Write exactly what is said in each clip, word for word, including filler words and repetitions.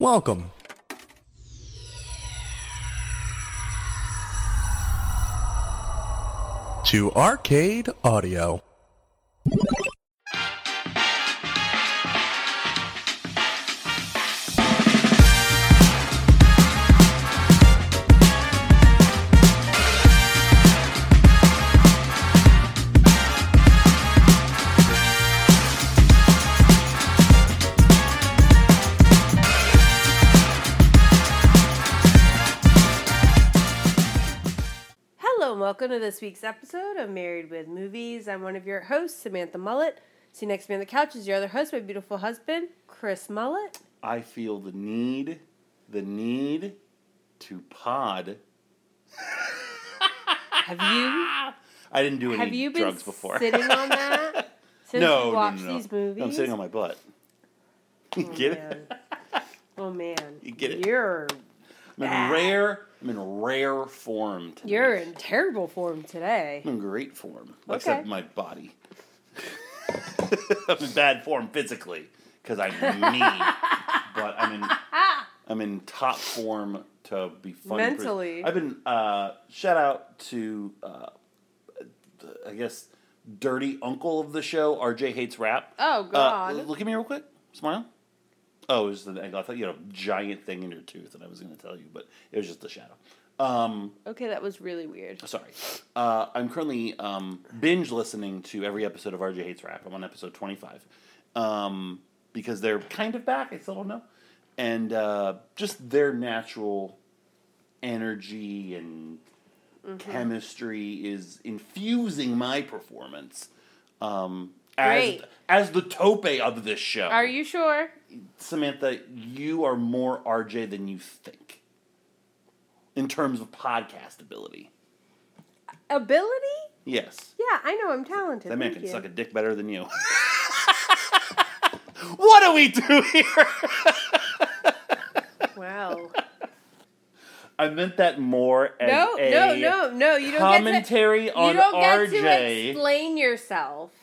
Welcome. To Arcade Audio. Welcome to this week's episode of Married with Movies. I'm one of your hosts, Samantha Mullet. See next to me on the couch is your other host, my beautiful husband, Chris Mullet. I feel the need, the need to pod. Have you? I didn't do any have you been drugs before. Sitting on that since no, you watched no, no, no. these movies? No, I'm sitting on my butt. You oh, get man. it? Oh man, you get it? You're. I'm in rare. I'm in rare form today. You're in terrible form today. I'm in great form, okay. except my body. I'm in bad form physically because I'm me, but I'm in I'm in top form to be fun. Mentally, I've been uh, shout out to uh, I guess dirty uncle of the show, R J Hates Rap. Oh God! Uh, look at me real quick. Smile. Oh, it was the I thought you had a giant thing in your tooth, and I was going to tell you, but it was just a shadow. Um, okay, that was really weird. Sorry. Uh, I'm currently um, binge listening to every episode of R J Hates Rap. I'm on episode twenty-five. Um, because they're kind of back, I still don't know. And uh, just their natural energy and mm-hmm. chemistry is infusing my performance. Um, as, as the tope of this show. Are you sure? Samantha, you are more R J than you think. In terms of podcast ability. Ability? Yes. Yeah, I know I'm talented. That man Thank can you. suck a dick better than you. What do we do here? Wow. I meant that more as no, a no, no, no. You don't commentary get to, on you don't R J. get to explain yourself.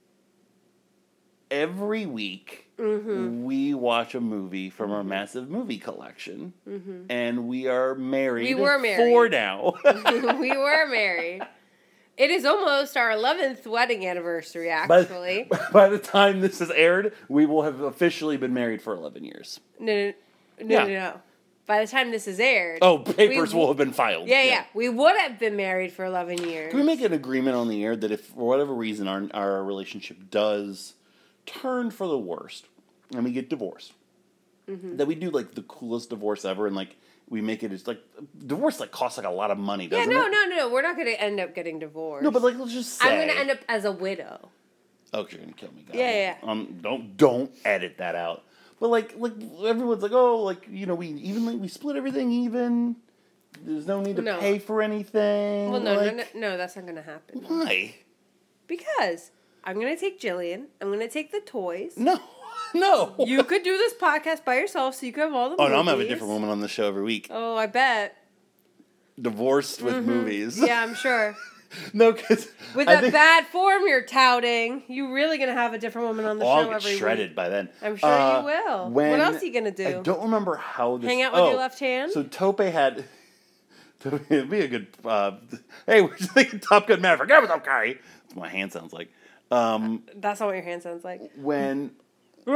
Every week, mm-hmm. we watch a movie from our massive movie collection, mm-hmm. and we are married. We were married. For now. We were married. It is almost our eleventh wedding anniversary, actually. By, by the time this is aired, we will have officially been married for eleven years. No, no, no, yeah. no, no. By the time this is aired... Oh, papers we, will have been filed. Yeah, yeah, yeah. We would have been married for eleven years. Can we make an agreement on the air that if, for whatever reason, our our relationship does turn for the worst, and we get divorced, mm-hmm. that we do, like, the coolest divorce ever, and, like, we make it as, like, divorce, like, costs, like, a lot of money, doesn't yeah, no, it? no, no, no. We're not going to end up getting divorced. No, but, like, let's just say... I'm going to end up as a widow. Oh, you're going to kill me, God. Yeah, yeah, yeah. Um, don't, don't edit that out. But, like, like everyone's like, oh, like, you know, we evenly, we split everything even. There's no need to no. pay for anything. Well, no, like, no, no, no, that's not going to happen. Why? Because I'm going to take Jillian. I'm going to take the toys. No, no. You could do this podcast by yourself, so you could have all the oh, movies. Oh, no, I'm going to have a different woman on the show every week. Oh, I bet. Divorced with mm-hmm. movies. Yeah, I'm sure. No, because with that think... bad form you're touting, you're really gonna have a different woman on the oh, show I'll get every shredded week. by then. I'm sure uh, you will. When, what else are you gonna do? I don't remember how this. Hang out with oh, your left hand. So Tope had. It'd be a good. Uh, hey, what you think of Top Gun Maverick? That was okay. That's what my hand sounds like. Um, That's not what your hand sounds like. When. I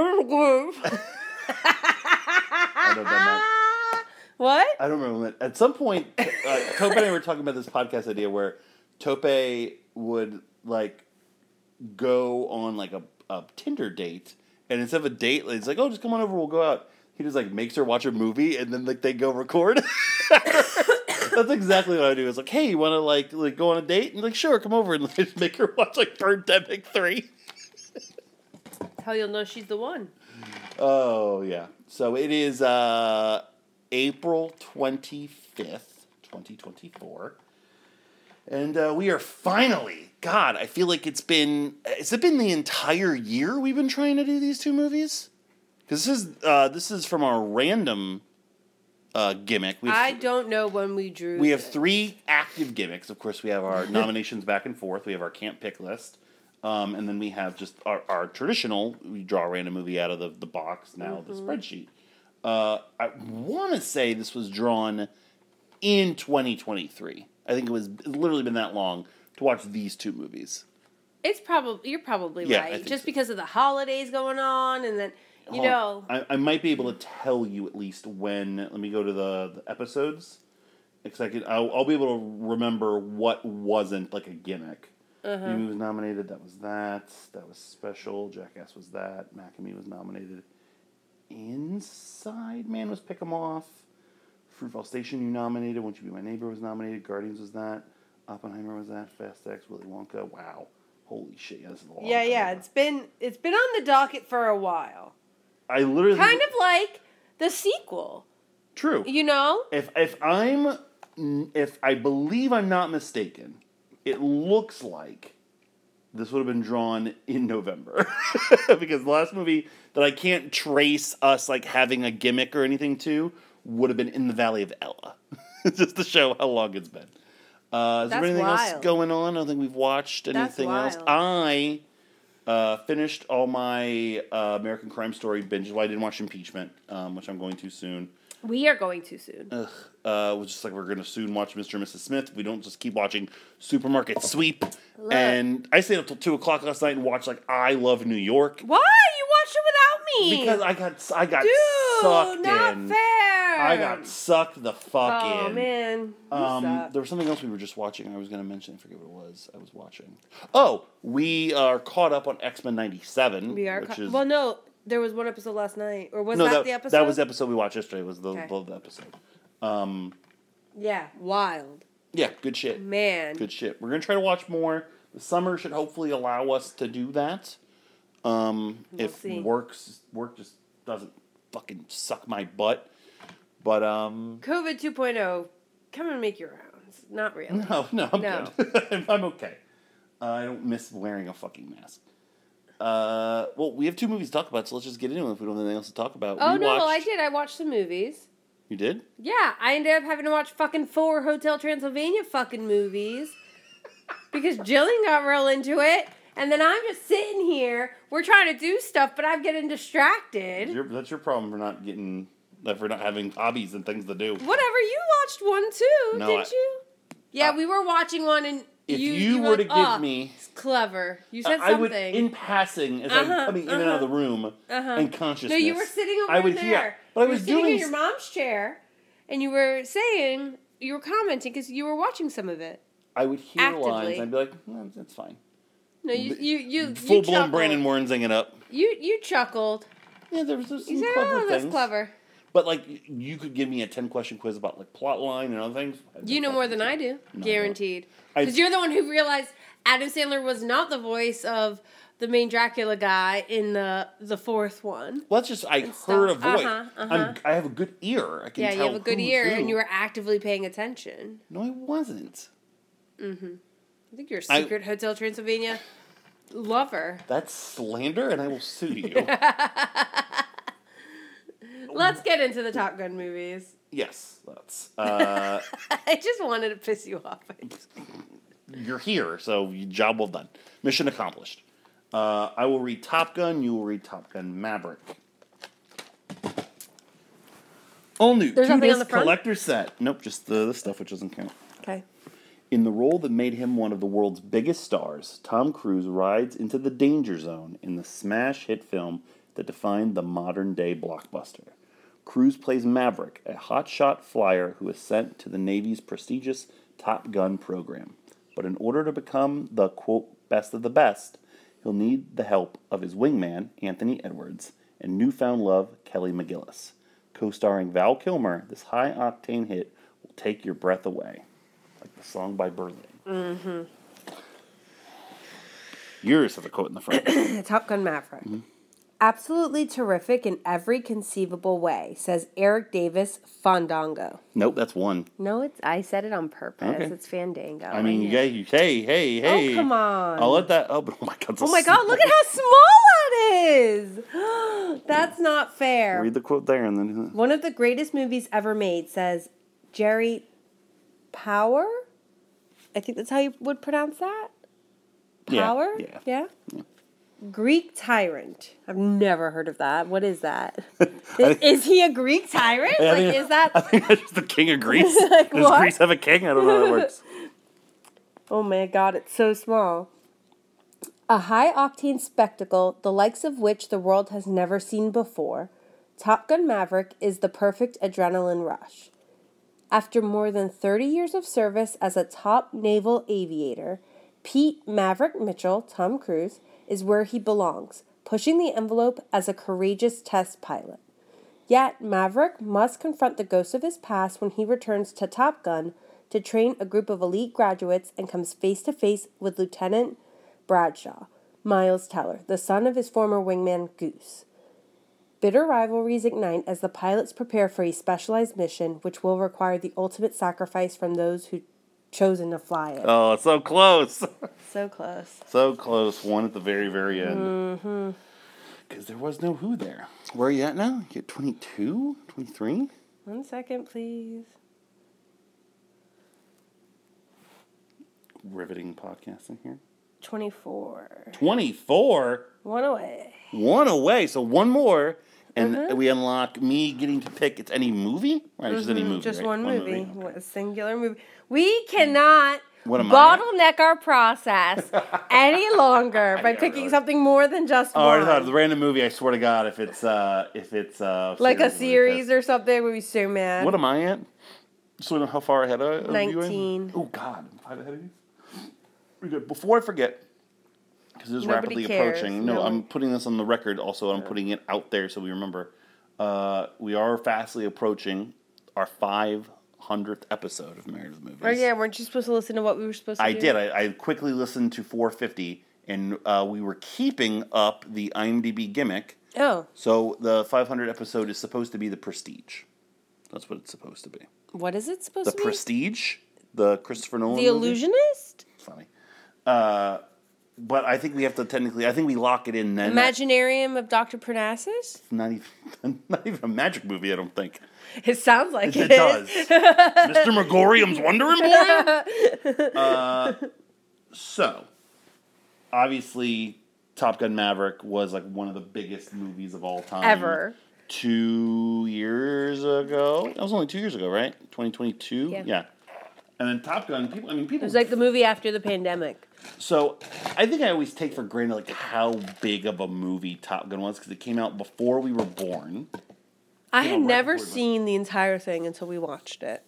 don't know that. What? I don't remember that. At some point, uh, Tope and I were talking about this podcast idea where Tope would, like, go on, like, a, a Tinder date, and instead of a date, it's like, oh, just come on over, we'll go out. He just, like, makes her watch a movie, and then, like, they go record. That's exactly what I do. It's like, hey, you want to, like, like go on a date? And, like, sure, come over, and like, just make her watch, like, Birdemic three. How you'll know she's the one. Oh, yeah. So it is uh, April twenty-fifth, twenty twenty-four. And uh, we are finally, God, I feel like it's been, has it been the entire year we've been trying to do these two movies? Because this is, uh, this is from our random uh, gimmick. We I th- don't know when we drew We this. have three active gimmicks. Of course, we have our nominations back and forth. We have our can't pick list. Um, and then we have just our, our traditional, we draw a random movie out of the, the box, now mm-hmm. the spreadsheet. Uh, I want to say this was drawn in twenty twenty-three. I think it was it's literally been that long to watch these two movies. It's probably you're probably Yeah, I right. think Just so. because of the holidays going on, and then you Hold on. know. I, I might be able to tell you at least when. Let me go to the, the episodes. Because I could, I'll, I'll be able to remember what wasn't like a gimmick. Uh-huh. Amy was nominated. That was that. That was special. Jackass was that. Macamee was nominated. Inside Man was Pick 'Em Off. Fruitvale Station you nominated. Won't You Be My Neighbor was nominated. Guardians was that. Oppenheimer was that. Fast X. Willy Wonka. Wow. Holy shit. Yeah, this is a long Yeah, time yeah. ago. It's been it's been on the docket for a while. I literally Kind of like the sequel. true. You know? If if I'm if I believe I'm not mistaken, it looks like this would have been drawn in November because the last movie that I can't trace us like having a gimmick or anything to would have been In the Valley of Ella, just to show how long it's been. Uh, is That's there anything else wild. going on? I don't think we've watched That's anything else. wild. I uh, finished all my uh, American Crime Story binges. Well, I didn't watch Impeachment, um, which I'm going to soon. We are going too soon. Ugh. Uh, it was just like we're going to soon watch Mister and Missus Smith. We don't just keep watching Supermarket Sweep. Look. And I stayed up till two o'clock last night and watched like I Love New York. Why? You watched it without me. Because I got I got Dude, sucked not in. fair. I got sucked the fuck Oh in. man. You Um, suck. there was something else we were just watching. I was going to mention. I forget what it was. I was watching. Oh, we are caught up on X-Men ninety-seven. We are Which co- is, well no, there was one episode last night. Or was no, that, that, the episode? that was the episode we watched yesterday. Was the, Okay. the, the episode. Um, Yeah, wild. yeah, good shit. Man. Good shit. We're gonna try to watch more. The summer should hopefully allow us to do that. Um, We'll if see. works work just doesn't fucking suck my butt. But um, COVID two point oh, come and make your rounds. Not really. no, no, I'm No. good. I'm okay. Uh, I don't miss wearing a fucking mask. Uh, well, we have two movies to talk about, so let's just get into it if we don't have anything else to talk about. Oh we no, watched... I did. I watched some movies. You did? Yeah, I ended up having to watch fucking four Hotel Transylvania fucking movies because Jillian got real into it, and then I'm just sitting here. We're trying to do stuff, but I'm getting distracted. Your, that's your problem for not getting, uh, for not having hobbies and things to do. Whatever, you watched one too, No, didn't I- you? Yeah, I- we were watching one, and If you, you, were were to like, give "Ah, me, it's clever." You said I would, something. in passing, as Uh-huh, I'm coming in and out of the room, Uh-huh. and consciousness. No, you were sitting over I would there. hear, but I you was were sitting doing in your mom's chair, and you were saying, you were commenting because you were watching some of it. I would hear actively. lines, and I'd be like, eh, "That's fine." No, you you you you Full blown chuckled. Brandon Warrensing it up. You you chuckled. Yeah, there was there's some You said, clever "Oh, that's things. clever." But like, you could give me a ten question quiz about like plot line and other things. I'd You be know more fucking than I shit. do, No, guaranteed. I- Because you're the one who realized Adam Sandler was not the voice of the main Dracula guy in the the fourth one. Well, that's just I And heard a stuff. voice. Uh-huh, uh-huh. I'm, I have a good ear. I can Yeah, tell you have a good who's ear, who. and you were actively paying attention. No, I wasn't. I think you're a I- secret Hotel Transylvania lover. That's slander, and I will sue you. Let's get into the Top Gun movies. Yes, that's. Uh, I just wanted to piss you off. you're here, so you- job well done. Mission accomplished. Uh, I will read Top Gun. You will read Top Gun Maverick. All new There's nothing on the two-disc front? collector set. Nope, just the, the stuff which doesn't count. Okay. In the role that made him one of the world's biggest stars, Tom Cruise rides into the danger zone in the smash hit film that defined the modern-day blockbuster. Cruise plays Maverick, a hotshot flyer who is sent to the Navy's prestigious Top Gun program. But in order to become the, quote, best of the best, he'll need the help of his wingman, Anthony Edwards, and newfound love, Kelly McGillis. Co-starring Val Kilmer, this high-octane hit will take your breath away. Like the song by Berlin. Mm-hmm. Yours has a quote in the front. Top Gun Maverick. Mm-hmm. Absolutely terrific in every conceivable way, says Eric Davis Fandango. Nope, that's one. No, it's I said it on purpose. Okay. It's Fandango. I mean, knew. yeah, you, hey, hey, hey. Oh, come on. I'll let that. Oh, but oh my God. it's a Oh my God, small- look at how small that is. That's not fair. Read the quote there and then. One of the greatest movies ever made, says Jerry Power. I think that's how you would pronounce that. Yeah, Power? yeah. Yeah? Yeah. Greek tyrant. I've never heard of that. What is that? is, is he a Greek tyrant? I Like, think, is that? I think that's just the king of Greece. Like, Does what? Greece have a king? I don't know how that works. Oh my god, it's so small. A high-octane spectacle, the likes of which the world has never seen before, Top Gun Maverick is the perfect adrenaline rush. After more than thirty years of service as a top naval aviator, Pete Maverick Mitchell, Tom Cruise, is where he belongs, pushing the envelope as a courageous test pilot. Yet, Maverick must confront the ghosts of his past when he returns to Top Gun to train a group of elite graduates and comes face-to-face with Lieutenant Bradshaw, Miles Teller, the son of his former wingman Goose. Bitter rivalries ignite as the pilots prepare for a specialized mission which will require the ultimate sacrifice from those who chosen to fly it. Oh, so close. So close. So close. One at the very, very end. Mm-hmm. Because there was no who there. Where are you at now? You at twenty-two? twenty-three? One second, please. Riveting podcasting here. twenty-four. twenty-four? One away. One away. So one more. And Mhm. we unlock me getting to pick it's any movie? Right, just any Mhm, movie. Just right? one movie. Okay. What, a singular movie. We cannot What am I bottleneck our process any longer by Yeah, picking really. something more than just Oh, one. I thought the random movie. I swear to God, if it's uh, if it's uh, Like a series, series or something, we'd be so mad. What am I at? So we know how far ahead of, of you? nineteen. Oh God, I'm five ahead of you. Pretty good. Before I forget, because it is Nobody rapidly cares. approaching. No, No I'm one- putting this on the record. Also, I'm putting it out there so we remember. Uh, we are fastly approaching our five hundredth episode of Married with Movies. Oh yeah, weren't you supposed to listen to what we were supposed to I do? did. I, I quickly listened to four fifty, and uh, we were keeping up the IMDb gimmick. Oh, So the five hundred episode is supposed to be the Prestige. That's what it's supposed to be. what is it supposed The to be? Prestige, the Christopher Nolan The movie. Illusionist? Funny. Uh, but I think we have to technically, I think we lock it in then. Imaginarium of Doctor Parnassus? It's not even, not even a magic movie, I don't think. It sounds like It it, does. is. Mister Megorium's Wondering Boy? Uh, so, obviously, Top Gun Maverick was like one of the biggest movies of all time. Ever. Two years ago. That was only two years ago, right? twenty twenty-two? Yeah. Yeah. And then Top Gun, people, I mean, It people. was like the movie after the pandemic. So, I think I always take for granted like how big of a movie Top Gun was because it came out before we were born. I You know, had right never before we went. seen the entire thing until we watched it.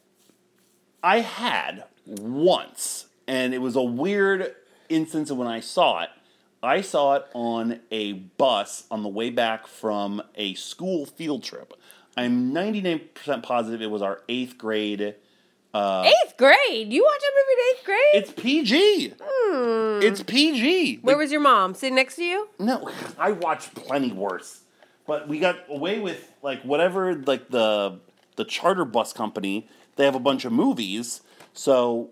I had once, and it was a weird instance of when I saw it. I saw it on a bus on the way back from a school field trip. I'm ninety-nine percent positive it was our eighth grade. Uh, Eighth grade? You watched a movie in eighth grade? it's P G. Hmm. It's P G. Where was your mom? Sitting next to you? No, I watched plenty worse. But we got away with like whatever like the the charter bus company, they have a bunch of movies. So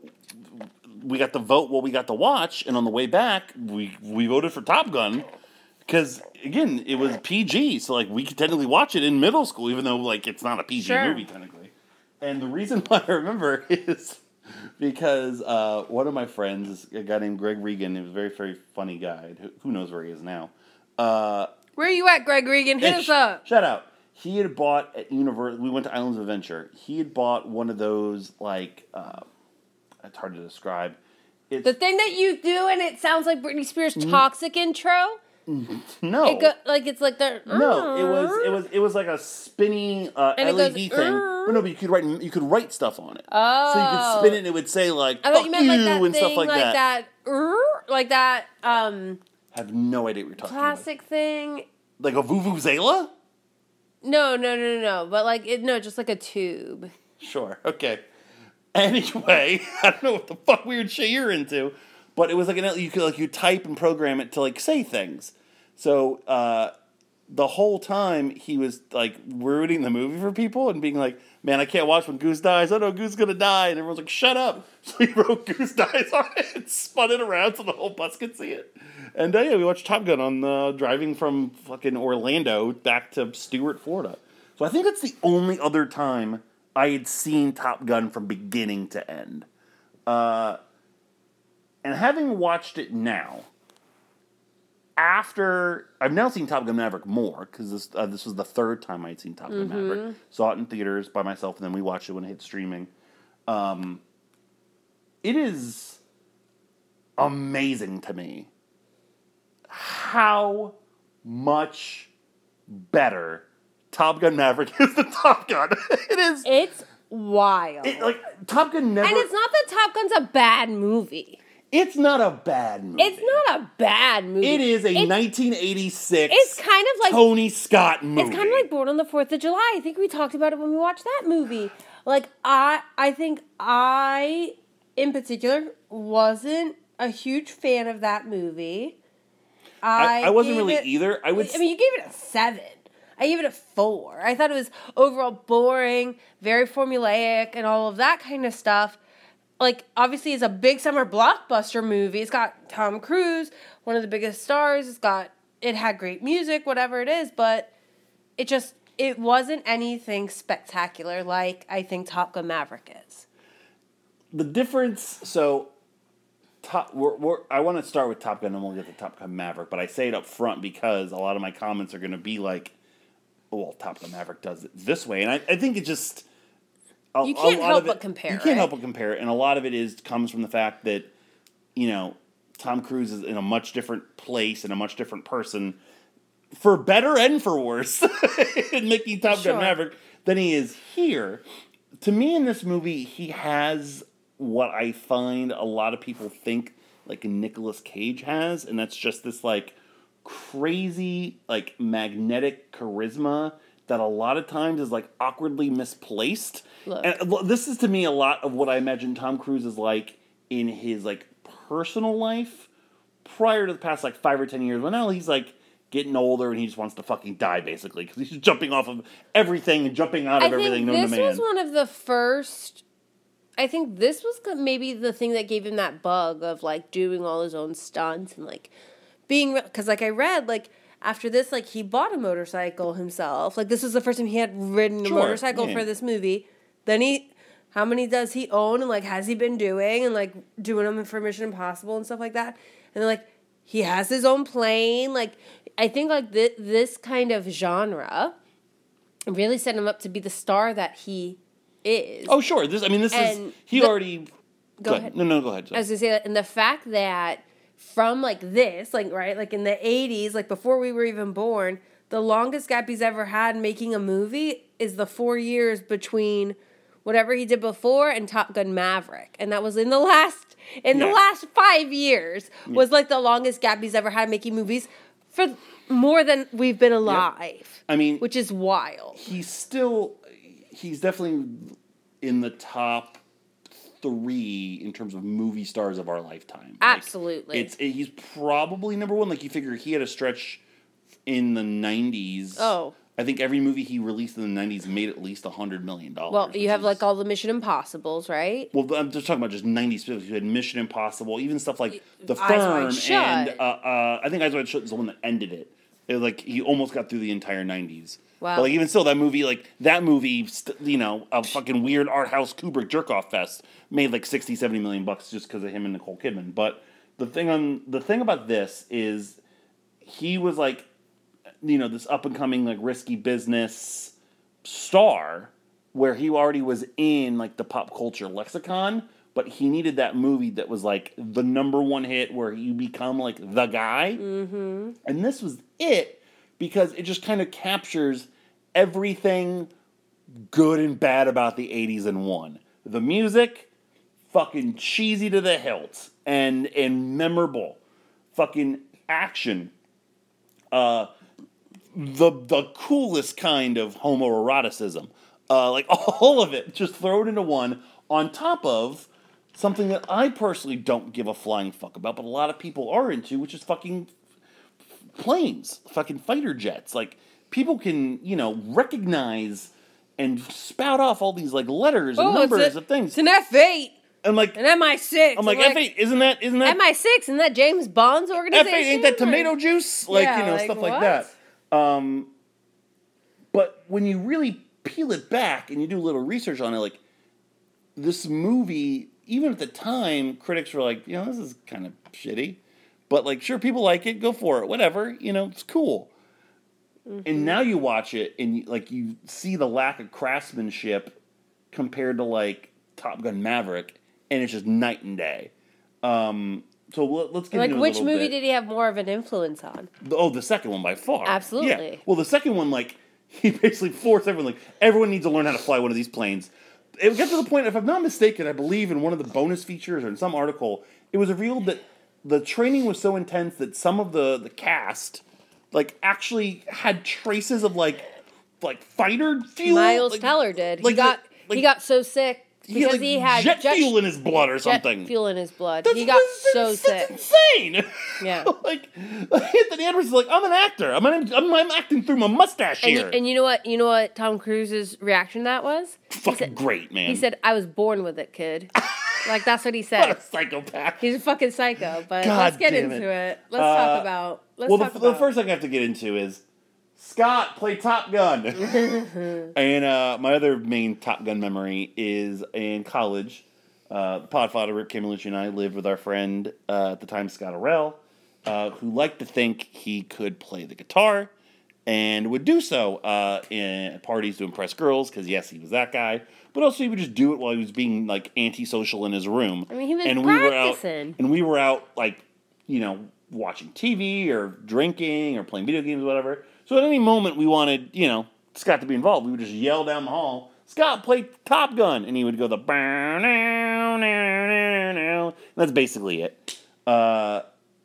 we got to vote what we got to watch, and on the way back, we we voted for Top Gun because again, it was P G, so like we could technically watch it in middle school, even though like it's not a P G Sure. movie technically. And the reason why I remember is because uh, one of my friends, is a guy named Greg Regan, he was a very very funny guy. Who, who knows where he is now? Uh, Where are you at, Greg Regan? Hit Hey, us sh- up. Shout out. He had bought at Universal. We went to Islands of Adventure. He had bought one of those like uh, it's hard to describe. It's The thing that you do and it sounds like Britney Spears' toxic intro. no, It go, like it's like the no. It was it was it was like a spinning uh, And it L E D goes, thing. "Uh." But no, but you could write you could write stuff on it. Oh. So you could spin it and it would say like I "fuck thought you meant you" like that and thing, stuff like, like that. that, "Er," like that um I have no idea what you're talking plastic thing. about. Like a vuvuzela? No, no, no, no, no. But like it, no, just like a tube. Sure. Okay. Anyway, I don't know what the fuck weird shit you're into, but it was like an you could like you type and program it to like say things. So uh, the whole time he was like ruining the movie for people and being like, "Man, I can't watch when Goose dies. I know Goose is gonna die," and everyone's like, "Shut up!" So he wrote "Goose dies" on it and spun it around so the whole bus could see it. And uh, yeah, we watched Top Gun on uh, driving from fucking Orlando back to Stewart, Florida. So I think that's the only other time I had seen Top Gun from beginning to end. Uh, and having watched it now, after I've now seen Top Gun Maverick more because this uh, this was the third time I'd seen Top Gun Mm-hmm. Maverick. Saw it in theaters by myself, and then we watched it when it hit streaming. Um, it is amazing to me how much better Top Gun Maverick is than Top Gun. It is. It's wild. It, like Top Gun never. And it's not that Top Gun's a bad movie. It's not a bad movie. It's not a bad movie. It is a it's, nineteen eighty-six. It's kind of like Tony Scott movie. It's kind of like Born on the Fourth of July. I think we talked about it when we watched that movie. Like I, I think I, in particular, wasn't a huge fan of that movie. I, I, I wasn't gave really it, either. I would. I mean, you gave it a seven. I gave it a four. I thought it was overall boring, very formulaic, and all of that kind of stuff. Like, obviously, it's a big summer blockbuster movie. It's got Tom Cruise, one of the biggest stars. It's got, it had great music, whatever it is, but it just, it wasn't anything spectacular like I think Top Gun Maverick is. The difference, so, top, we're, we're, I want to start with Top Gun and we'll get to Top Gun Maverick, but I say it up front because a lot of my comments are going to be like, oh, well, Top Gun Maverick does it this way. And I, I think it just... A, you can't help it, but compare. You can't right? help but compare, and a lot of it is comes from the fact that, you know, Tom Cruise is in a much different place and a much different person, for better and for worse, in making Top Sure. Gun Maverick than he is here. To me, in this movie, he has what I find a lot of people think like Nicolas Cage has, and that's just this like crazy, like magnetic charisma that a lot of times is like awkwardly misplaced. Look. And this is to me a lot of what I imagine Tom Cruise is like in his like personal life prior to the past like five or ten years. Well, now he's like getting older and he just wants to fucking die basically because he's jumping off of everything and jumping out of I everything think known to this man. was one of the first. I think this was maybe the thing that gave him that bug of like doing all his own stunts and like being because like I read like after this like he bought a motorcycle himself. Like this was the first time he had ridden a Sure, motorcycle yeah. for this movie. Then he, how many does he own and like has he been doing and like doing them for Mission Impossible and stuff like that? And then like he has his own plane. Like I think like th- this kind of genre really set him up to be the star that he is. Oh sure, this I mean this And is he the- already. Go ahead. No, no, go ahead. I was gonna say that, and the fact that from like this, like right, like in the eighties, like before we were even born, the longest gap he's ever had making a movie is the four years between whatever he did before and Top Gun Maverick, and that was in the last in Yeah. the last five years was like the longest gap he's ever had making movies for more than we've been alive. I mean, which is wild. he's still he's definitely in the top three in terms of movie stars of our lifetime. Like, Absolutely. it's it, he's probably number one. Like you figure he had a stretch in the nineties. Oh. I think every movie he released in the nineties made at least a hundred million dollars. Well, you which have is- like all the Mission Impossibles, right? Well, I'm just talking about just nineties films. You had Mission Impossible, even stuff like The Eyes Wide Firm, Shut. and uh, uh, I think Eyes Wide Shut is the one that ended it. It was like he almost got through the entire nineties. Wow. But like even still, that movie, like that movie, st- you know, a fucking weird art house Kubrick jerk off fest, made like sixty, seventy million bucks just because of him and Nicole Kidman. But the thing on the thing about this is he was like, you know, this up and coming like risky business star where he already was in like the pop culture lexicon, but he needed that movie that was like the number one hit where you become like the guy. Mm-hmm. And this was it because it just kind of captures everything good and bad about the eighties in one. The music, fucking cheesy to the hilt and and memorable. Fucking action. Uh the the coolest kind of homoeroticism. Uh, like all of it, just throw it into one on top of something that I personally don't give a flying fuck about, but a lot of people are into, which is fucking planes, fucking fighter jets. Like people can, you know, recognize and spout off all these like letters and numbers it's a, of things. It's an F eight, I'm like, an M I six. I'm like, F eight, isn't that, isn't that M I six, isn't that James Bond's organization? F eight, ain't that tomato Like- juice? Like, Yeah, you know, like, stuff what? like that. Um, but when you really peel it back and you do a little research on it, like, this movie, even at the time, critics were like, you know, this is kind of shitty. But, like, sure, people like it. Go for it. Whatever. You know, it's cool. Mm-hmm. And now you watch it, and, you, like, you see the lack of craftsmanship compared to, like, Top Gun Maverick, and it's just night and day. Um, so let, let's get like, into it which a little movie bit. did he have more of an influence on? The, oh, the second one by far. Absolutely. Yeah. Well, the second one, like, he basically forced everyone, like, everyone needs to learn how to fly one of these planes. It got to the point, if I'm not mistaken, I believe in one of the bonus features or in some article, it was revealed that the training was so intense that some of the, the cast, like, actually had traces of, like, like fighter fuel. Miles like, Teller did. Like, he got like, he got so sick because he had, like, he had jet, jet fuel in his blood or jet something. fuel in his blood. That's, he got that's, so that's, sick. That's insane. Yeah. like, Anthony Edwards is like, I'm an actor. I'm, an, I'm, I'm acting through my mustache And here. you, and you know what? You know what Tom Cruise's reaction to that was? Fucking said, great, man. He said, "I was born with it, kid." Like, that's what he What said. a psychopath. He's a fucking psycho. But God let's get damn into it. it. Let's Uh, talk about. Let's well, talk the, about. the first thing I have to get into is Scott play Top Gun. And uh, my other main Top Gun memory is in college. Uh, the Podfather, Rip Camelucci, and I lived with our friend uh, at the time, Scott Orell, uh, who liked to think he could play the guitar and would do so uh, in parties to impress girls, because, yes, he was that guy. But also, he would just do it while he was being, like, antisocial in his room. I mean, he was and practicing. We were out, and we were out, like, you know, watching T V or drinking or playing video games or whatever. So at any moment we wanted, you know, Scott to be involved, we would just yell down the hall, Scott, play Top Gun. And he would go the... That's basically it. Uh,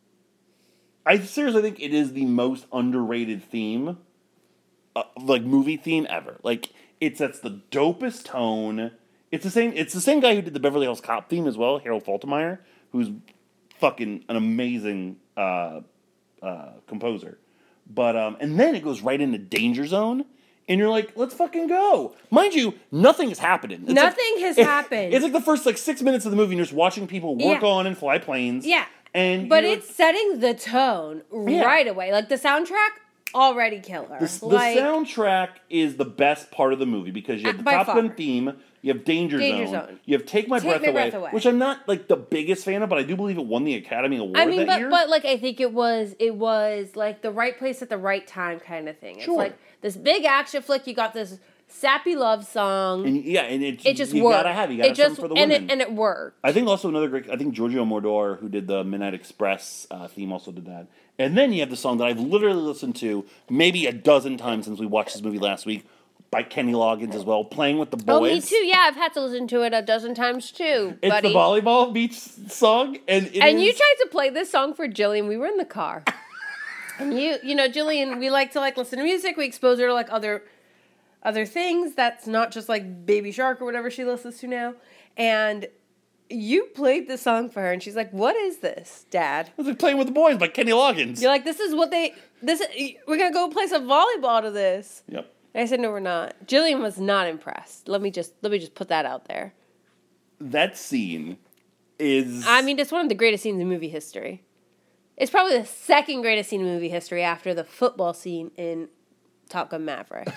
I seriously think it is the most underrated theme, uh, like, movie theme ever. Like, it sets the dopest tone. It's the same It's the same guy who did the Beverly Hills Cop theme as well, Harold Faltermeyer, who's fucking an amazing uh, uh, composer. But, um, and then it goes right into Danger Zone, and you're like, let's fucking go. Mind you, nothing is happening. It's Nothing like, has it, happened. It's like the first, like, six minutes of the movie, and you're just watching people work Yeah. on and fly planes. Yeah. And But you're it's setting the tone Yeah. right away. Like, the soundtrack, already killer. The, the like, soundtrack is the best part of the movie, because you have Uh, the by Top far. Gun theme, you have Danger, Danger Zone, Zone. you have Take My, Take Breath, My away, Breath Away. which I'm not, like, the biggest fan of, but I do believe it won the Academy Award I mean, that but year. but like I think it was it was like the right place at the right time kind of thing. It's Sure. like this big action flick. You got this sappy love song. and yeah, and it, it just you worked. gotta have, you gotta it have just something for the and women. it and it worked. I think also another great, I think Giorgio Moroder, who did the Midnight Express uh, theme, also did that. And then you have the song that I've literally listened to maybe a dozen times since we watched this movie last week, by Kenny Loggins as well, Playing with the Boys. Oh, me too. Yeah, I've had to listen to it a dozen times too, It's buddy. the volleyball beach song, and it and is- you tried to play this song for Jillian. We were in the car, and you, you know, Jillian, we like to like listen to music. We expose her to like other, other things. That's not just like Baby Shark or whatever she listens to now. And you played the song for her, and she's like, "What is this, Dad?" It was like Playing with the Boys by Kenny Loggins. You're like, "This is what they. This we're gonna go play some volleyball to this." Yep. And I said, "No, we're not." Jillian was not impressed. Let me just let me just put that out there. That scene is... I mean, it's one of the greatest scenes in movie history. It's probably the second greatest scene in movie history after the football scene in Top Gun Maverick.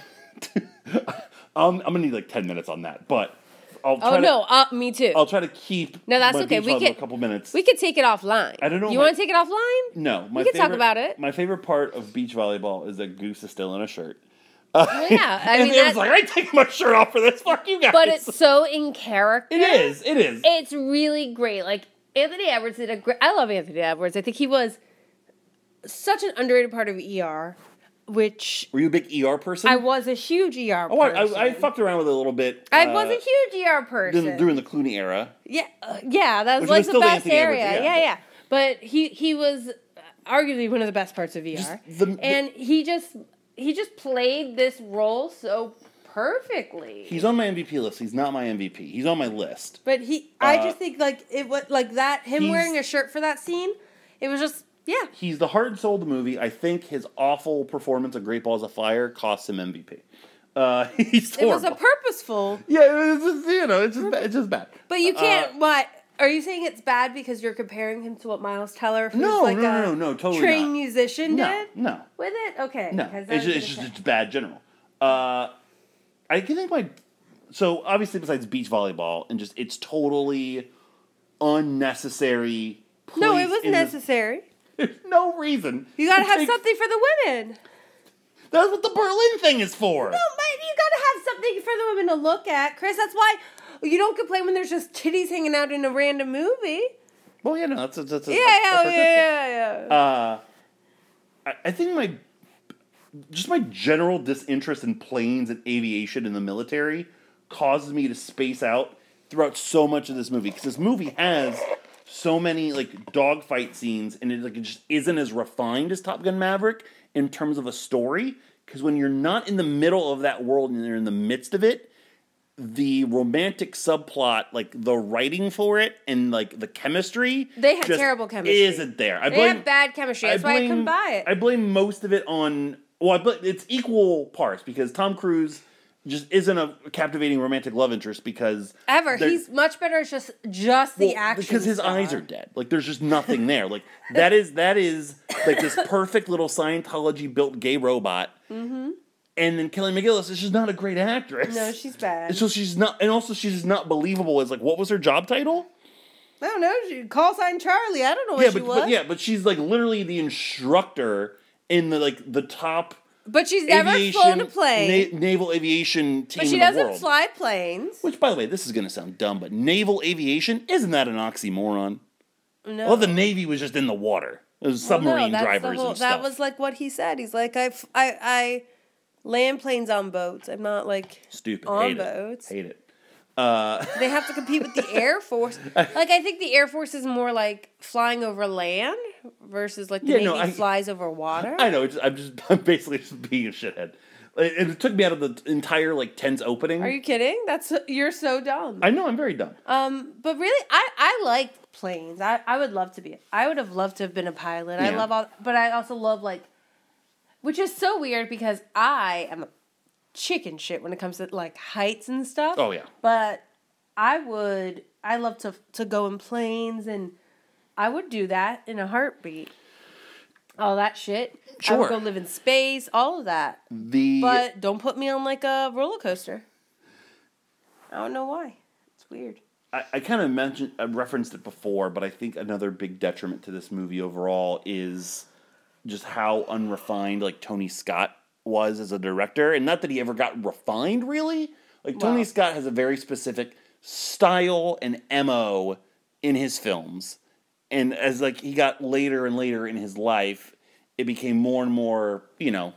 um, I'm going to need like ten minutes on that, but I'll try Oh, to, no, uh, me too. I'll try to keep No, that's my okay. beach We volleyball could- a couple minutes. We could take it offline. I don't know You my- want to take it offline? No. My We can talk favorite- about it. My favorite part of beach volleyball is that Goose is still in a shirt. Well, yeah, I and mean, it was that, like, I ain't taking my shirt off for this. Fuck you guys. but it's so in character. It is. It is. It's really great. Like, Anthony Edwards did a great... I love Anthony Edwards. I think he was such an underrated part of E R, which... Were you a big E R person? I was a huge E R Oh, I, person. I, I fucked around with it a little bit. I uh, was a huge E R person. during, during the Clooney era. Yeah, uh, yeah, that was Which was like the still the best Anthony Edwards, area. yeah, Yeah, but- yeah. But he he was arguably one of the best parts of E R, Just the- the- and he just he just played this role so perfectly. He's on my M V P list. He's not my M V P. He's on my list. but he, I Uh, just think like it was like that. Him he's- wearing a shirt for that scene, it was just yeah. He's the heart and soul of the movie. I think his awful performance of Great Balls of Fire cost him M V P. Uh, he's It was horrible. a purposeful, yeah, it's just, you know, it's just bad. It's just bad. but you can't. Uh, what are you saying? It's bad because you're comparing him to what Miles Teller, who's No, like no, a no, no, no, totally trained not. musician, No, did no, with it. Okay, no. because It's that's just, it's just it's bad general. Uh, I can think my so obviously besides beach volleyball and just it's totally unnecessary. no, place it was in the- necessary. There's no reason. You gotta to have take- something for the women. That's what the Berlin thing is for. No, but you gotta have something for the women to look at, Chris. That's why you don't complain when there's just titties hanging out in a random movie. Well, yeah, no, that's that's, that's Yeah, that's yeah, artistic. yeah, yeah, yeah. Uh, I, I think my just my general disinterest in planes and aviation in the military causes me to space out throughout so much of this movie because this movie has so many like dogfight scenes and it like it just isn't as refined as Top Gun Maverick in terms of a story. Because when you're not in the middle of that world and you're in the midst of it, the romantic subplot, like the writing for it and like the chemistry, They had just terrible chemistry. Isn't there? I They blame, have bad chemistry. That's why I couldn't buy it. I blame most of it on. Well, I bl- it's equal parts because Tom Cruise just isn't a captivating romantic love interest because Ever. there- He's much better as just just the well, action because his star. eyes are dead. Like there's just nothing there. Like that is that is like this perfect little Scientology built gay robot. Mm-hmm. And then Kelly McGillis is just not a great actress. No, she's bad. So she's not, and also she's just not believable as like what was her job title? I don't know. She, call sign Charlie. I don't know what Yeah, she but, was. but yeah, but she's like literally the instructor in the like the top. But she's never aviation, flown a plane. Na- naval aviation team but she in the doesn't world. fly planes. Which, by the way, this is going to sound dumb, but naval aviation isn't that an oxymoron? No. Well, the Navy was just in the water. It was Well, no, submarine that's the drivers whole- and stuff. That was like what he said. He's like, I, f- I, I land planes on boats. I'm not like Stupid. on Hate boats. It. Hate it. Uh, They have to compete with the Air Force. Like, I think the Air Force is more like flying over land versus like the Yeah, Navy no, I- flies over water. I know. It's, I'm just. I'm basically just being a shithead. It, it took me out of the entire like tense opening. Are you kidding? That's you're so dumb. I know. I'm very dumb. Um, but really, I I like planes. I, I would love to be. I would have loved to have been a pilot. I Yeah. love all, but I also love like, which is so weird because I am a chicken shit when it comes to like heights and stuff. Oh yeah. But I would. I love to to go in planes and I would do that in a heartbeat. All that shit. I would Sure. go live in space. All of that. The But don't put me on like a roller coaster. I don't know why. It's weird. I, I kind of mentioned, I referenced it before, but I think another big detriment to this movie overall is just how unrefined like Tony Scott was as a director, and not that he ever got refined really. Like Tony Well. Scott has a very specific style and M O in his films, and as like he got later and later in his life, it became more and more, you know,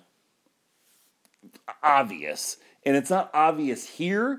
obvious. And it's not obvious here,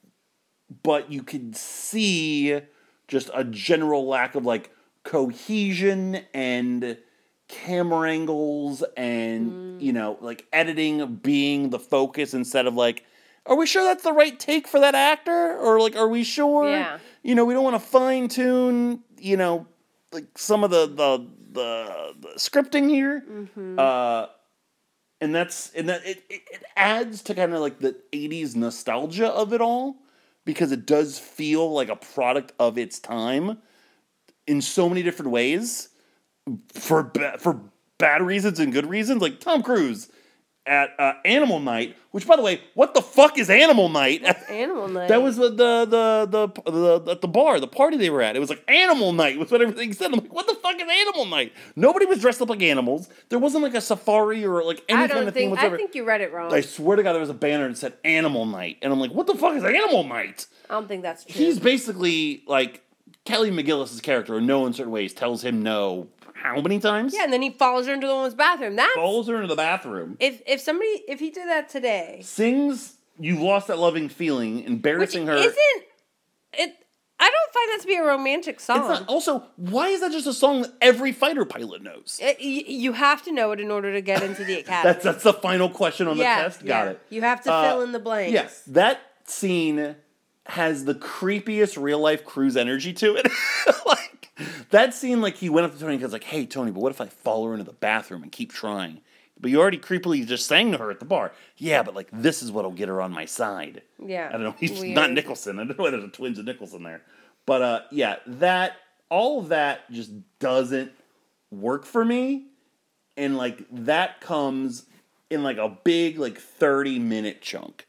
but you could see just a general lack of like cohesion and camera angles and Mm. you know like editing being the focus instead of like, are we sure that's the right take for that actor, or like are we sure Yeah. you know we don't want to fine tune you know like some of the the the, the scripting here. Mm-hmm. uh and that's and that it, it, it adds to kind of like the eighties nostalgia of it all, because it does feel like a product of its time in so many different ways, for ba- for bad reasons and good reasons. Like Tom Cruise at uh, Animal Night, which, by the way, what the fuck is Animal Night? Animal night. That was the the, the the the at the bar, the party they were at. It was like Animal Night was what everything said. I'm like, what the fuck is Animal Night? Nobody was dressed up like animals. There wasn't like a safari or like any I kind don't of thing think. whatsoever. I think you read it wrong. I swear to God, there was a banner that said Animal Night, and I'm like, what the fuck is Animal Night? I don't think that's true. He's basically like Kelly McGillis' character, in no uncertain ways, tells him no how many times? yeah, and then he follows her into the woman's bathroom. That's Follows her into the bathroom. if if somebody if he did that today, Sings "You Lost That Loving Feeling," which embarrassing her. isn't it. I don't find that to be a romantic song. It's not. Also, why is that just a song that every fighter pilot knows? It- y- you have to know it in order to get into the academy. That's that's the final question on the yeah, test. Got yeah. it. You have to Uh, fill in the blanks. Yes, that scene has the creepiest real life Cruise energy to it. Like that scene, like he went up to Tony and was like, "Hey Tony, but what if I follow her into the bathroom and keep trying?" But you already creepily just sang to her at the bar. Yeah, but like this is what'll get her on my side. Yeah. I don't know. He's Weird. not Nicholson. I don't know why there's a twins of Nicholson there. But uh, yeah, that all of that just doesn't work for me, and like that comes in like a big like thirty minute chunk.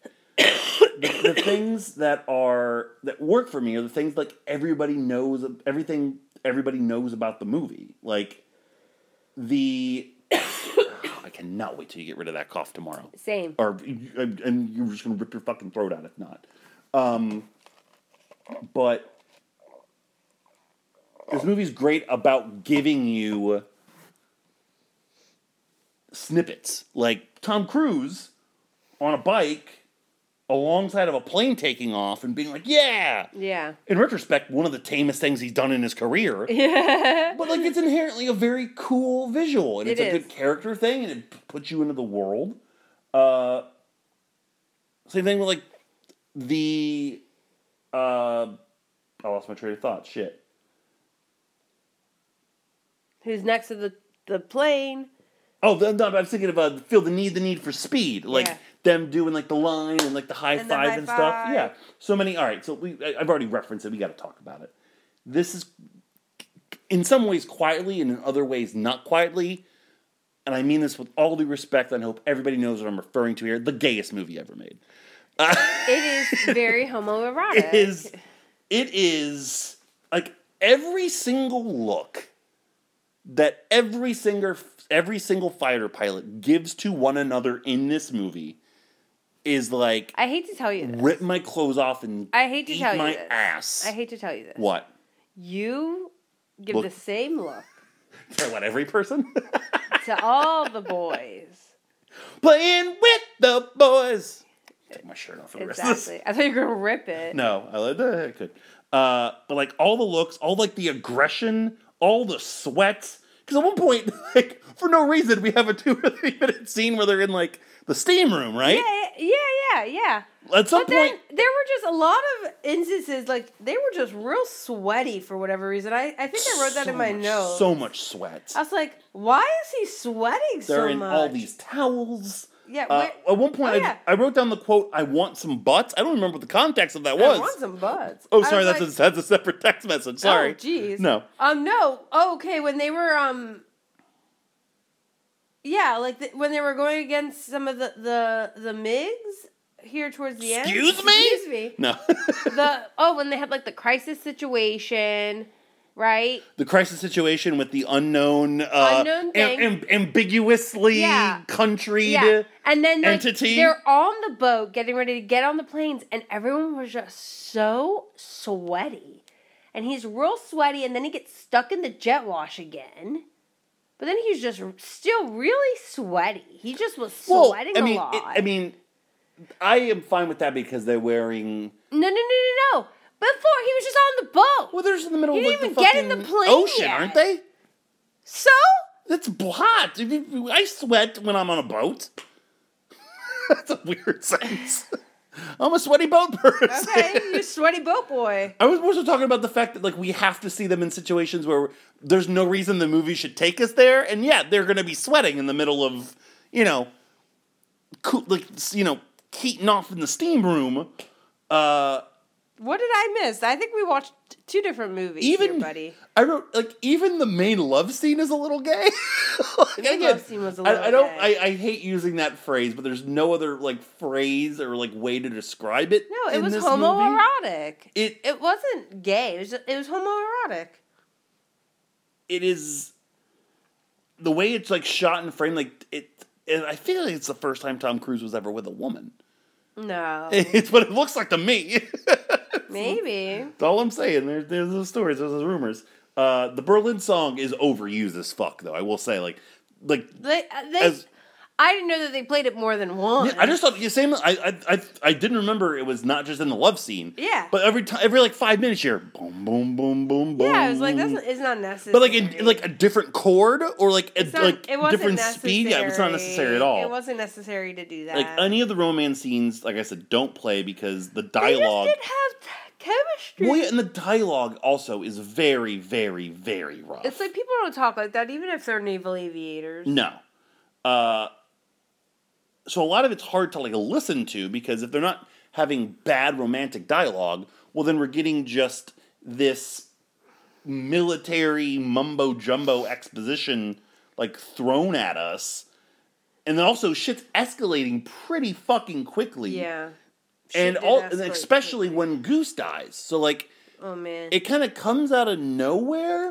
the, the things that are that work for me are the things like everybody knows everything everybody knows about the movie. Like the I cannot wait till you get rid of that cough tomorrow. Same. Or and you're just gonna rip your fucking throat out if not. Um, but this movie's great about giving you snippets, like Tom Cruise on a bike alongside of a plane taking off and being like, yeah. Yeah. In retrospect, one of the tamest things he's done in his career. Yeah. But, like, it's inherently a very cool visual. And It it's a is. good character thing, and it puts you into the world. Uh, same thing with, like, the... Uh, I lost my train of thought. Shit. Who's next to the, the plane? Oh, the, no, I was thinking of uh, Feel the Need, the Need for Speed. Like, Yeah. them doing, like, the line and, like, the high And the five high and stuff. five. Yeah. So many... All right, so we, I, I've already referenced it. We got to talk about it. This is, in some ways, quietly, and in other ways, not quietly, and I mean this with all due respect, and I hope everybody knows what I'm referring to here, the gayest movie ever made. Uh, It is very homoerotic. it is... It is... Like, every single look that every singer... every single fighter pilot gives to one another in this movie is like, I hate to tell you this. rip my clothes off and I hate to eat tell you my this. ass. I hate to tell you this. What? You give Look. the same look To what, every person? to all the boys. Playing with the boys. Take my shirt off for the rest of this. Exactly. I thought you were gonna rip it. No, I like that. I could. Uh, but like all the looks, all like the aggression, all the sweats. Because at one point, like for no reason, we have a two or three minute scene where they're in like the steam room, right? Yeah, yeah, yeah, yeah. At some But point, then there were just a lot of instances, like, they were just real sweaty for whatever reason. I, I think I wrote that so in my much- notes. So much sweat. I was like, why is he sweating They're so in much? all these towels. Yeah, Uh, wait- at one point, oh, I, yeah. I wrote down the quote, I want some butts. I don't remember what the context of that I was. want some butts. Oh, I sorry, was that's, like, a, that's a separate text message. Sorry. Oh, jeez. No. Um, no. Oh, okay, when they were, um... Yeah, like, the, when they were going against some of the, the, the MiGs here towards the end. Excuse me? Excuse me. No. the Oh, when they had, like, the crisis situation, right? The crisis situation with the unknown, uh, Unknown am- thing. am- ambiguously Yeah. country Yeah, and then like, entity. they're on the boat getting ready to get on the planes, and everyone was just so sweaty. And he's real sweaty, and then he gets stuck in the jet wash again. But then he's just still really sweaty. He just was well, sweating I mean, a lot. it- I mean, I am fine with that because they're wearing. no, no, no, no, no. Before he was just on the boat. Well, they're just in the middle He of like, didn't the even get in fucking the plane ocean, yet. aren't they? So It's hot. If you- I sweat when I'm on a boat. That's a weird sentence. I'm a sweaty boat person. okay, you sweaty boat boy. I was more so talking about the fact that like we have to see them in situations where there's no reason the movie should take us there, and yeah, they're going to be sweating in the middle of, you know, cool, like you know, heating off in the steam room. Uh, What did I miss? I think we watched two different movies even here, buddy. I wrote like even the main love scene is a little gay. Like, The again, love scene was a I, little I don't. gay. I, I hate using that phrase, but there's no other like phrase or like way to describe it. No, it in was this movie. homoerotic. It It wasn't gay. It was just, it was homoerotic. it is the way it's like shot and framed. Like it, it, I feel like it's the first time Tom Cruise was ever with a woman. No, It's what it looks like to me. maybe. That's all I'm saying. There's there's those stories. There's those rumors. Uh, the Berlin song is overused as fuck, though. I will say, like, like They, uh, they, As- I didn't know that they played it more than once. yeah, I just thought the same. I, I I I didn't remember it was not just in the love scene. Yeah. But every time, every like five minutes, you're boom, boom, boom, boom, boom. Yeah, I was like, that's not, it's not necessary. But like in, in, like a different chord or like a, It's not- like it wasn't different speed. Yeah, it's not necessary at all. It wasn't necessary to do that. Like any of the romance scenes, like I said, don't play because the they dialogue. just didn't have t- chemistry. Well, yeah, and the dialogue also is very, very, very rough. It's like people don't talk like that, even if they're naval aviators. No. Uh, so a lot of it's hard to like listen to because if they're not having bad romantic dialogue, well then we're getting just this military mumbo jumbo exposition like thrown at us. And then also shit's escalating pretty fucking quickly. Yeah. And Shit did all and escalate especially quickly. when Goose dies. So like Oh man. it kind of comes out of nowhere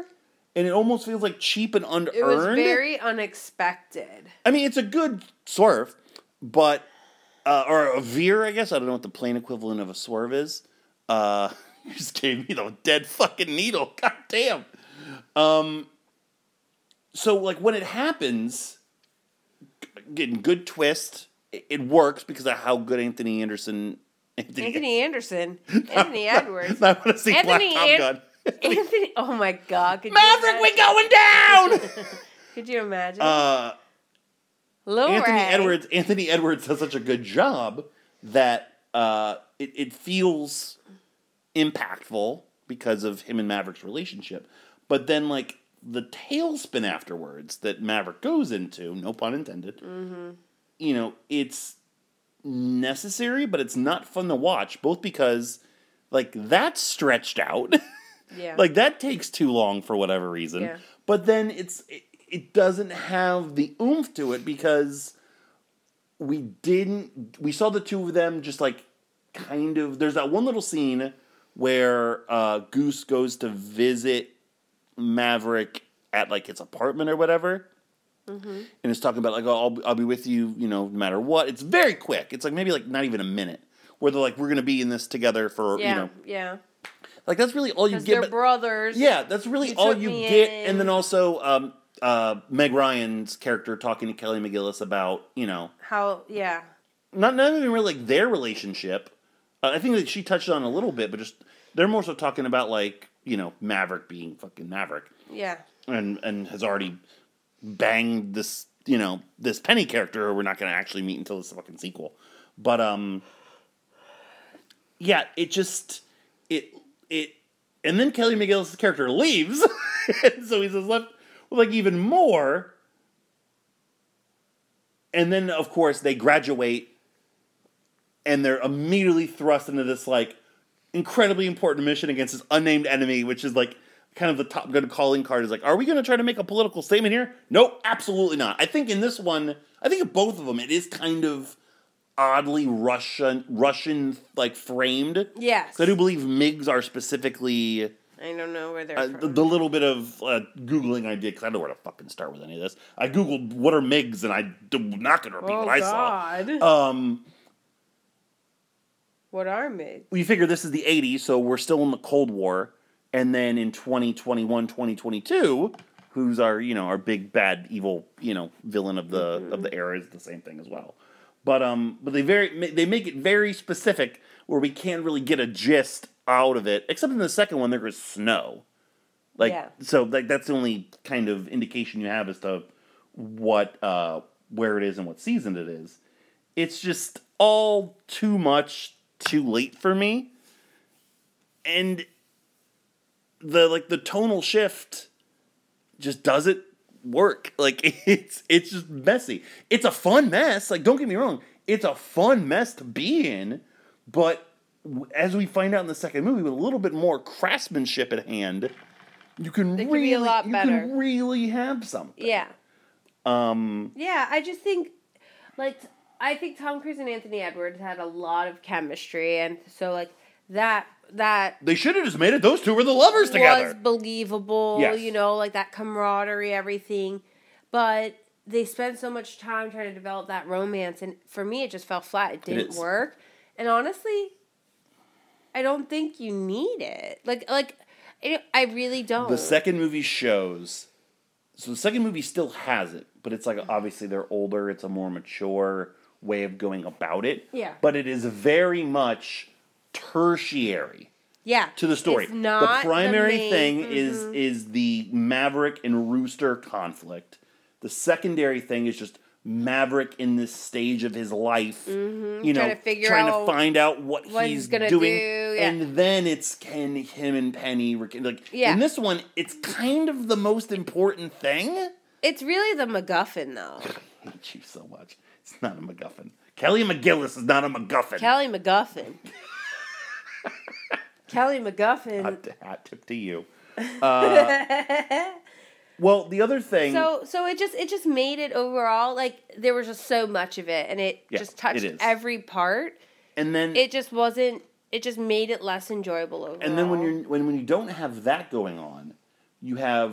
and it almost feels like cheap and unearned. It was very unexpected. I mean, it's a good swerve, but uh, or a veer, I guess. I don't know what the plain equivalent of a swerve is. Uh, you just gave me the dead fucking needle. God damn. Um. So, like, when it happens, getting good twist. It, it works because of how good Anthony Anderson. Anthony, Anthony Anderson. Anthony Edwards. I want to see Anthony Black Top An- Gun. Anthony. Oh my God! Could Maverick, you we going down. Could you imagine? uh, Lil Anthony Ray. Edwards. Anthony Edwards does such a good job that uh, it, it feels impactful because of him and Maverick's relationship. But then, like the tailspin afterwards that Maverick goes into, no pun intended. Mm-hmm. You know, it's necessary, but it's not fun to watch. Both because, like, that's stretched out. Yeah. Like, that takes too long for whatever reason. Yeah. But then it's it, it doesn't have the oomph to it because we didn't... We saw the two of them just, like, kind of... There's that one little scene where uh, Goose goes to visit Maverick at, like, his apartment or whatever. Mm-hmm. And it's talking about, like, oh, I'll, I'll be with you, you know, no matter what. It's very quick. It's, like, maybe, like, not even a minute. Where they're like, we're going to be in this together for, yeah, you know... Yeah, Like, that's really all you Because get. they're but- brothers. Yeah, that's really You all took you me get. in. And then also um, uh, Meg Ryan's character talking to Kelly McGillis about, you know, How, yeah. not, not even really like their relationship. Uh, I think that she touched on a little bit, but just they're more so talking about, like, you know, Maverick being fucking Maverick. Yeah. And, and has already banged this, you know, this Penny character who we're not going to actually meet until this fucking sequel. But, um, yeah, it just, it, it, and then Kelly McGillis' character leaves, and so he's left with, like, even more. And then, of course, they graduate, and they're immediately thrust into this, like, incredibly important mission against this unnamed enemy, which is, like, kind of the Top Gun calling card. Is like, are we going to try to make a political statement here? Nope, absolutely not. I think in this one, I think in both of them, it is kind of oddly Russian, Russian like framed. Yes. So I do believe MiGs are specifically. I don't know where they're Uh, from. the, the little bit of uh, Googling I did, because I don't know where to fucking start with any of this. I Googled what are MiGs, and I'm not going to repeat oh, what I God. saw. Um, what are MiGs? we figure this is the eighties, so we're still in the Cold War. And then in twenty twenty-one, twenty twenty-two, who's our, you know, our big, bad, evil, you know, villain of the mm-hmm. of the era is the same thing as well. But um, but they very they make it very specific where we can't really get a gist out of it, except in the second one there was snow. Like yeah. so, like that's the only kind of indication you have as to what uh where it is and what season it is. It's just all too much, too late for me, and the like the tonal shift just doesn't work. Like it's it's just messy. It's a fun mess. Like, don't get me wrong, it's a fun mess to be in, but as we find out in the second movie, with a little bit more craftsmanship at hand, you can It could really be a lot you better. can really have something. Yeah. Um. Yeah, I just think, like, I think Tom Cruise and Anthony Edwards had a lot of chemistry, and so like that that They should have just made it. Those two were the lovers together. was believable. Yes. You know, like that camaraderie, everything. But they spent so much time trying to develop that romance, and for me, it just fell flat. It didn't is. work, and honestly, I don't think you need it. Like, like, it, I really don't. The second movie shows. So the second movie still has it, but it's like obviously they're older. It's a more mature way of going about it. Yeah. But it is very much tertiary yeah, to the story. It's not the primary the main, thing mm-hmm. is is the Maverick and Rooster conflict. The secondary thing is just Maverick in this stage of his life, mm-hmm. you know, trying to figure trying out to find out what, what he's, he's gonna doing, do, yeah. and then it's can him and Penny like Yeah. in this one, it's kind of the most important thing. It's really the MacGuffin, though. I hate you so much. It's not a MacGuffin. Kelly McGillis is not a MacGuffin. Kelly MacGuffin. Kelly MacGuffin. Hot, hot tip to you. Uh, well, the other thing. So, so it just it just made it overall like there was just so much of it, and it Yeah, just touched it is. every part. and then It just wasn't. It just made it less enjoyable overall. and then when you're when when you don't have that going on, you have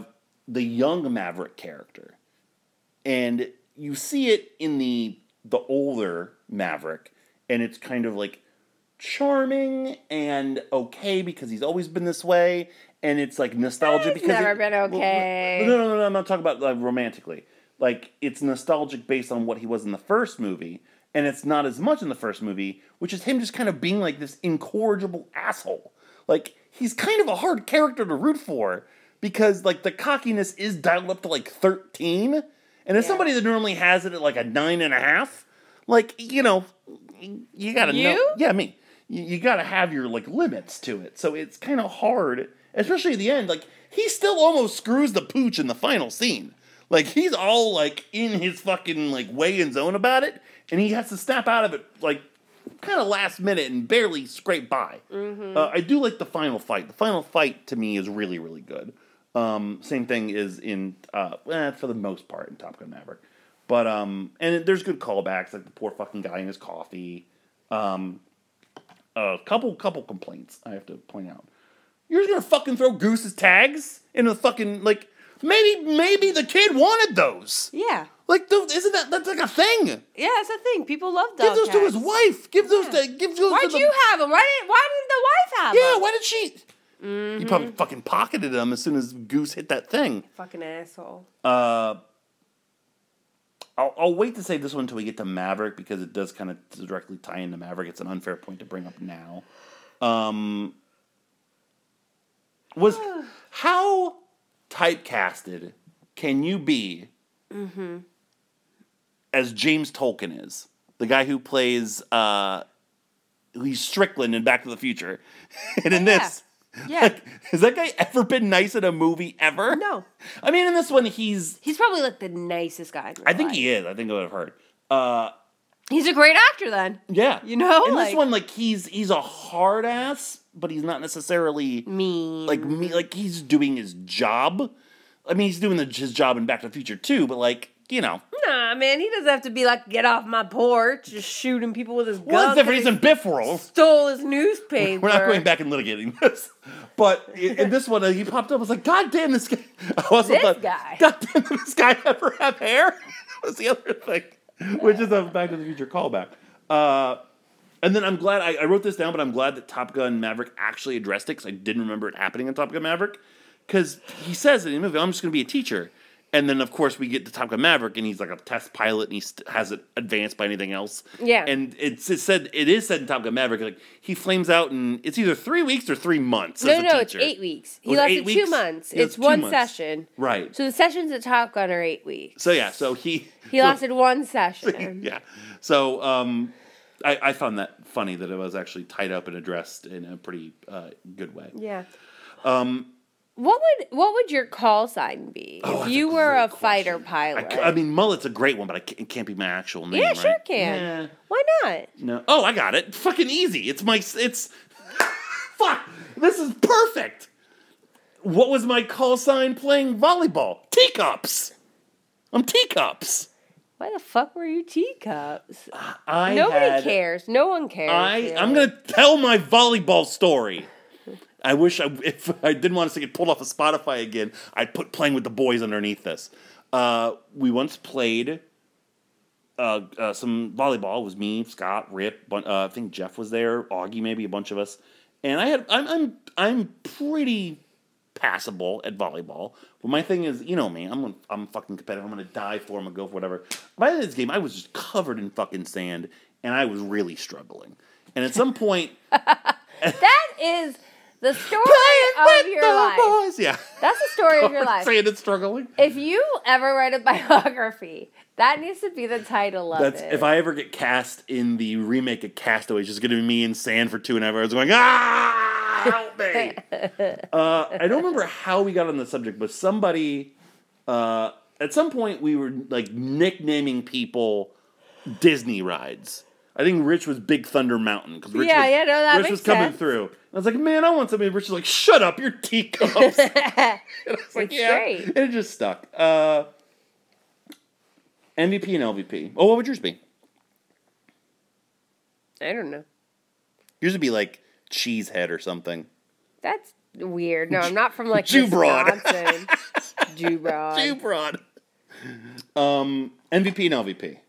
the young Maverick character. And you see it in the the older Maverick, and it's kind of like charming and okay because he's always been this way, and it's like nostalgia He's because never it, been okay. Well, no, no, no, no, I'm not talking about like romantically. Like it's nostalgic based on what he was in the first movie, and it's not as much in the first movie, which is him just kind of being like this incorrigible asshole. Like he's kind of a hard character to root for because like the cockiness is dialed up to like thirteen, and as Yeah. somebody that normally has it at like a nine and a half, like you know, you gotta You? know, yeah, me. You, you gotta have your like limits to it, so it's kind of hard, especially at the end. Like he still almost screws the pooch in the final scene. Like he's all like in his fucking like way and zone about it, and he has to snap out of it like kind of last minute and barely scrape by. Mm-hmm. Uh, I do like the final fight. The final fight to me is really really good. Um, same thing is in uh, eh, for the most part in Top Gun Maverick, but um, and there's good callbacks like the poor fucking guy in his coffee. Um, a couple couple complaints I have to point out. You're just gonna fucking throw Goose's tags into the fucking like. Maybe, maybe the kid wanted those. Yeah. Like, those, isn't that that's like a thing? Yeah, that's a thing. People love dog Give those tags. to his wife. Give those Yeah. to give those. Why'd to the, you have them? Why didn't Why didn't the wife have Yeah, them? why did she? Mm-hmm. You probably fucking pocketed them as soon as Goose hit that thing. Fucking asshole. Uh, I'll, I'll wait to say this one until we get to Maverick because it does kind of directly tie into Maverick. It's an unfair point to bring up now. Um, was how typecasted can you be Mm-hmm. as James Tolkien is? The guy who plays, uh, he's Strickland in Back to the Future. And in Yeah. this, Yeah. like, has that guy ever been nice in a movie ever? No. I mean, in this one, he's, He's probably like the nicest guy in real I think life. he is. I think I would have heard. Uh, He's a great actor then. yeah. You know, In like- this one, like, he's, he's a hard ass, but he's not necessarily, Mean. like, me, like, he's doing his job. I mean, he's doing the, his job in Back to the Future, too, but, like, you know. Nah, man, he doesn't have to be like, get off my porch, just shooting people with his gun. Well, that's different. He's 'cause in Biff World. he stole his newspaper. We're not going back and litigating this. But in, in this one, uh, he popped up. I was like, God damn, this guy. I also This thought, guy. God damn, did this guy ever have hair? That was the other thing, which is a Back to the Future callback. Uh, and then I'm glad, I, I wrote this down, but I'm glad that Top Gun Maverick actually addressed it because I didn't remember it happening in Top Gun Maverick. Because he says in the movie, I'm just going to be a teacher. And then, of course, we get to Top Gun Maverick, and he's like a test pilot, and he st- hasn't advanced by anything else. Yeah. And it's, it's said it is said in Top Gun Maverick, like he flames out in it's either three weeks or three months. No, as a no, it's teacher. eight weeks. Oh, He it's lasted eight two weeks? months. Yeah, it's two one months. session. Right. So the sessions at Top Gun are eight weeks. So yeah, so he He lasted one session. yeah. So um, I, I found that funny that it was actually tied up and addressed in a pretty uh, good way. Yeah. Um, What would what would your call sign be Oh, if that's you a were great a fighter question. I, pilot? c- I mean, Mullet's a great one, but I can't, it can't be my actual name. yeah, right? sure can. Yeah. Why not? No. Oh, I got it. Fucking easy. It's my. It's. Fuck. This is perfect. What was my call sign playing volleyball? Teacups. I'm teacups. Why the fuck were you teacups? I Nobody had, cares. No one cares. I really. I'm gonna tell my volleyball story. I wish I if I didn't want us to get pulled off of Spotify again, I'd put playing with the boys underneath this. Uh, we once played uh, uh, some volleyball. It was me, Scott, Rip. Bun- uh, I think Jeff was there. Augie, maybe a bunch of us. And I had I'm I'm I'm pretty passable at volleyball. But my thing is, you know me, I'm I'm fucking competitive. I'm gonna die for. I'm gonna go for whatever. By the end of this game, I was just covered in fucking sand, and I was really struggling. And at some point, That is the story playing of with your the life. boys. Yeah, That's the story of your life. saying it's struggling. If you ever write a biography, that needs to be the title of That's it. if I ever get cast in the remake of Castaway, it's just gonna be me in sand for two and a half hours going, ah, help me. uh, I don't remember how we got on the subject, but somebody uh, at some point we were like nicknaming people Disney rides. I think Rich was Big Thunder Mountain because Rich, Yeah, was, yeah, no, that Rich makes was coming sense. through. And I was like, man, I want something. Rich was like, shut up, you're teacups. And I was like, It's yeah, great. and it just stuck. Uh, M V P and L V P. Oh, what would yours be? I don't know. Yours would be like Cheesehead or something. That's weird. No, I'm not from like Jew broad. Wisconsin. Jew broad. Jew broad. Um, M V P and L V P.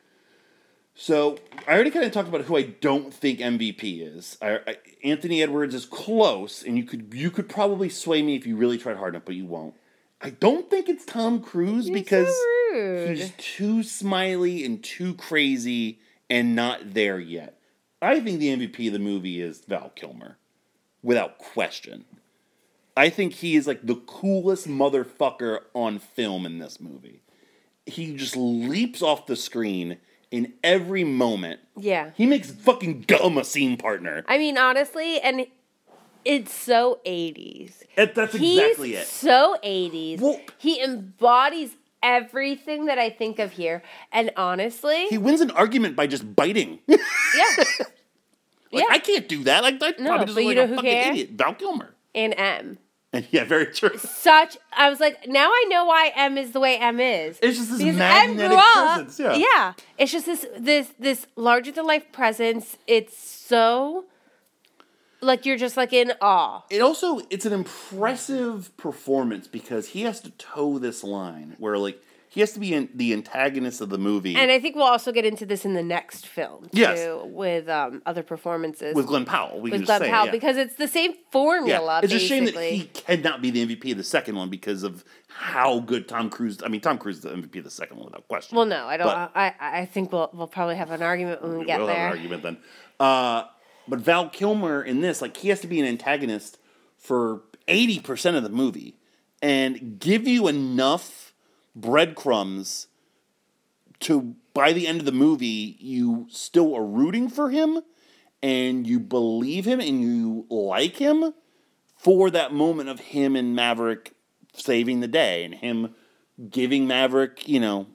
So I already kind of talked about who I don't think M V P is. I, I, Anthony Edwards is close, and you could you could probably sway me if you really tried hard enough, but you won't. I don't think it's Tom Cruise You're because so rude. he's too smiley and too crazy and not there yet. I think the M V P of the movie is Val Kilmer, without question. I think he is like the coolest motherfucker on film in this movie. He just leaps off the screen in every moment. Yeah. He makes fucking Gum a scene partner. I mean, honestly, and it's so eighties. It, that's exactly He's it. so eighties. Well- he embodies everything that I think of here. And honestly, He wins an argument by just biting. yeah. Like, yeah. I can't do that. Like, that No, probably just but look you like know a who fucking can? idiot. Val Kilmer. And M. And yeah, very true. Such, I was like, now I know why M is the way M is. It's just this Because M magnetic grew up- presence. Yeah. Yeah. It's just this, this, this larger than life presence. It's so, like, you're just like in awe. It also, it's an impressive performance because he has to toe this line where, like, he has to be in, the antagonist of the movie. And I think we'll also get into this in the next film, too, Yes. with um, other performances. with Glenn Powell. We can with just Glenn say it, Powell, yeah. because it's the same Yeah, formula, it's a shame that basically. he cannot be the M V P of the second one because of how good Tom Cruise. I mean, Tom Cruise is the M V P of the second one without question. Well, no, I don't. But- I, I think we'll we'll probably have an argument when we get we'll have there. an argument then. Uh, but Val Kilmer in this, like, he has to be an antagonist for eighty percent of the movie and give you enough breadcrumbs to, by the end of the movie, you still are rooting for him and you believe him and you like him for that moment of him and Maverick saving the day and him giving Maverick, you know,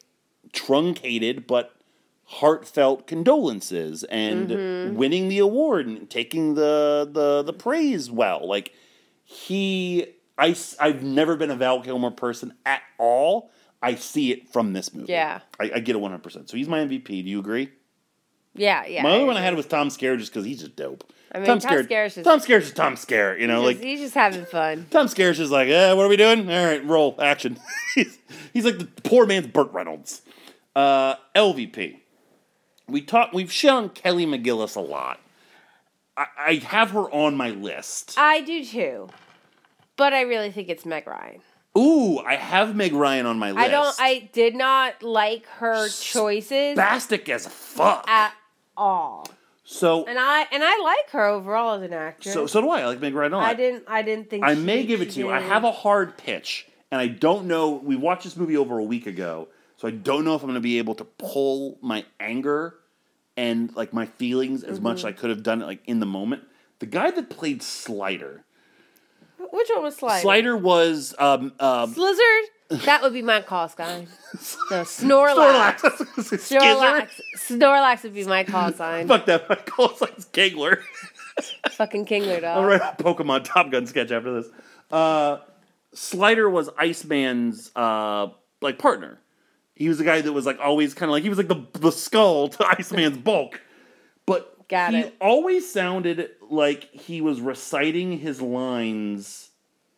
truncated but heartfelt condolences and Mm-hmm. winning the award and taking the, the, the praise well. Like, he... I, I've never been a Val Kilmer person at all. I see it from this movie. Yeah. I, I get it one hundred percent. So he's my M V P. Do you agree? Yeah, yeah. my other one I agree. had was Tom Skerritt just because he's just dope. I mean, Tom Tom Skerritt- Skerritt's just- Tom Skerritt's just Tom Skerritt, you know? He's, like he's just having fun. Tom Skerritt's just like, eh, what are we doing? All right, roll, action. he's, he's like the poor man's Burt Reynolds. Uh, L V P. We talk, we've shit on Kelly McGillis a lot. I, I have her on my list. I do too, but I really think it's Meg Ryan. Ooh, I have Meg Ryan on my list. I don't. I did not like her choices Spastic as fuck. at all, so, and I and I like her overall as an actress. so, so do I. I like Meg Ryan a lot. I didn't. I didn't think. I she, may give it she to you. I did. have a hard pitch, and I don't know. We watched this movie over a week ago, so I don't know if I'm going to be able to pull my anger and like my feelings as Mm-hmm. much as I could have done it like in the moment. The guy that played Slider. Which one was Slider? Slider was um um Slizzard. That would be my call sign. No, Snorlax. Snorlax. Snorlax. Snorlax would be my call sign. Fuck that. My call sign's Kegler. Fucking Kingler dog. I'll write a Pokemon Top Gun sketch after this. Uh, Slider was Iceman's uh, like partner. He was the guy that was like always kind of like he was like the the skull to Iceman's bulk. But Got he it. always sounded like he was reciting his lines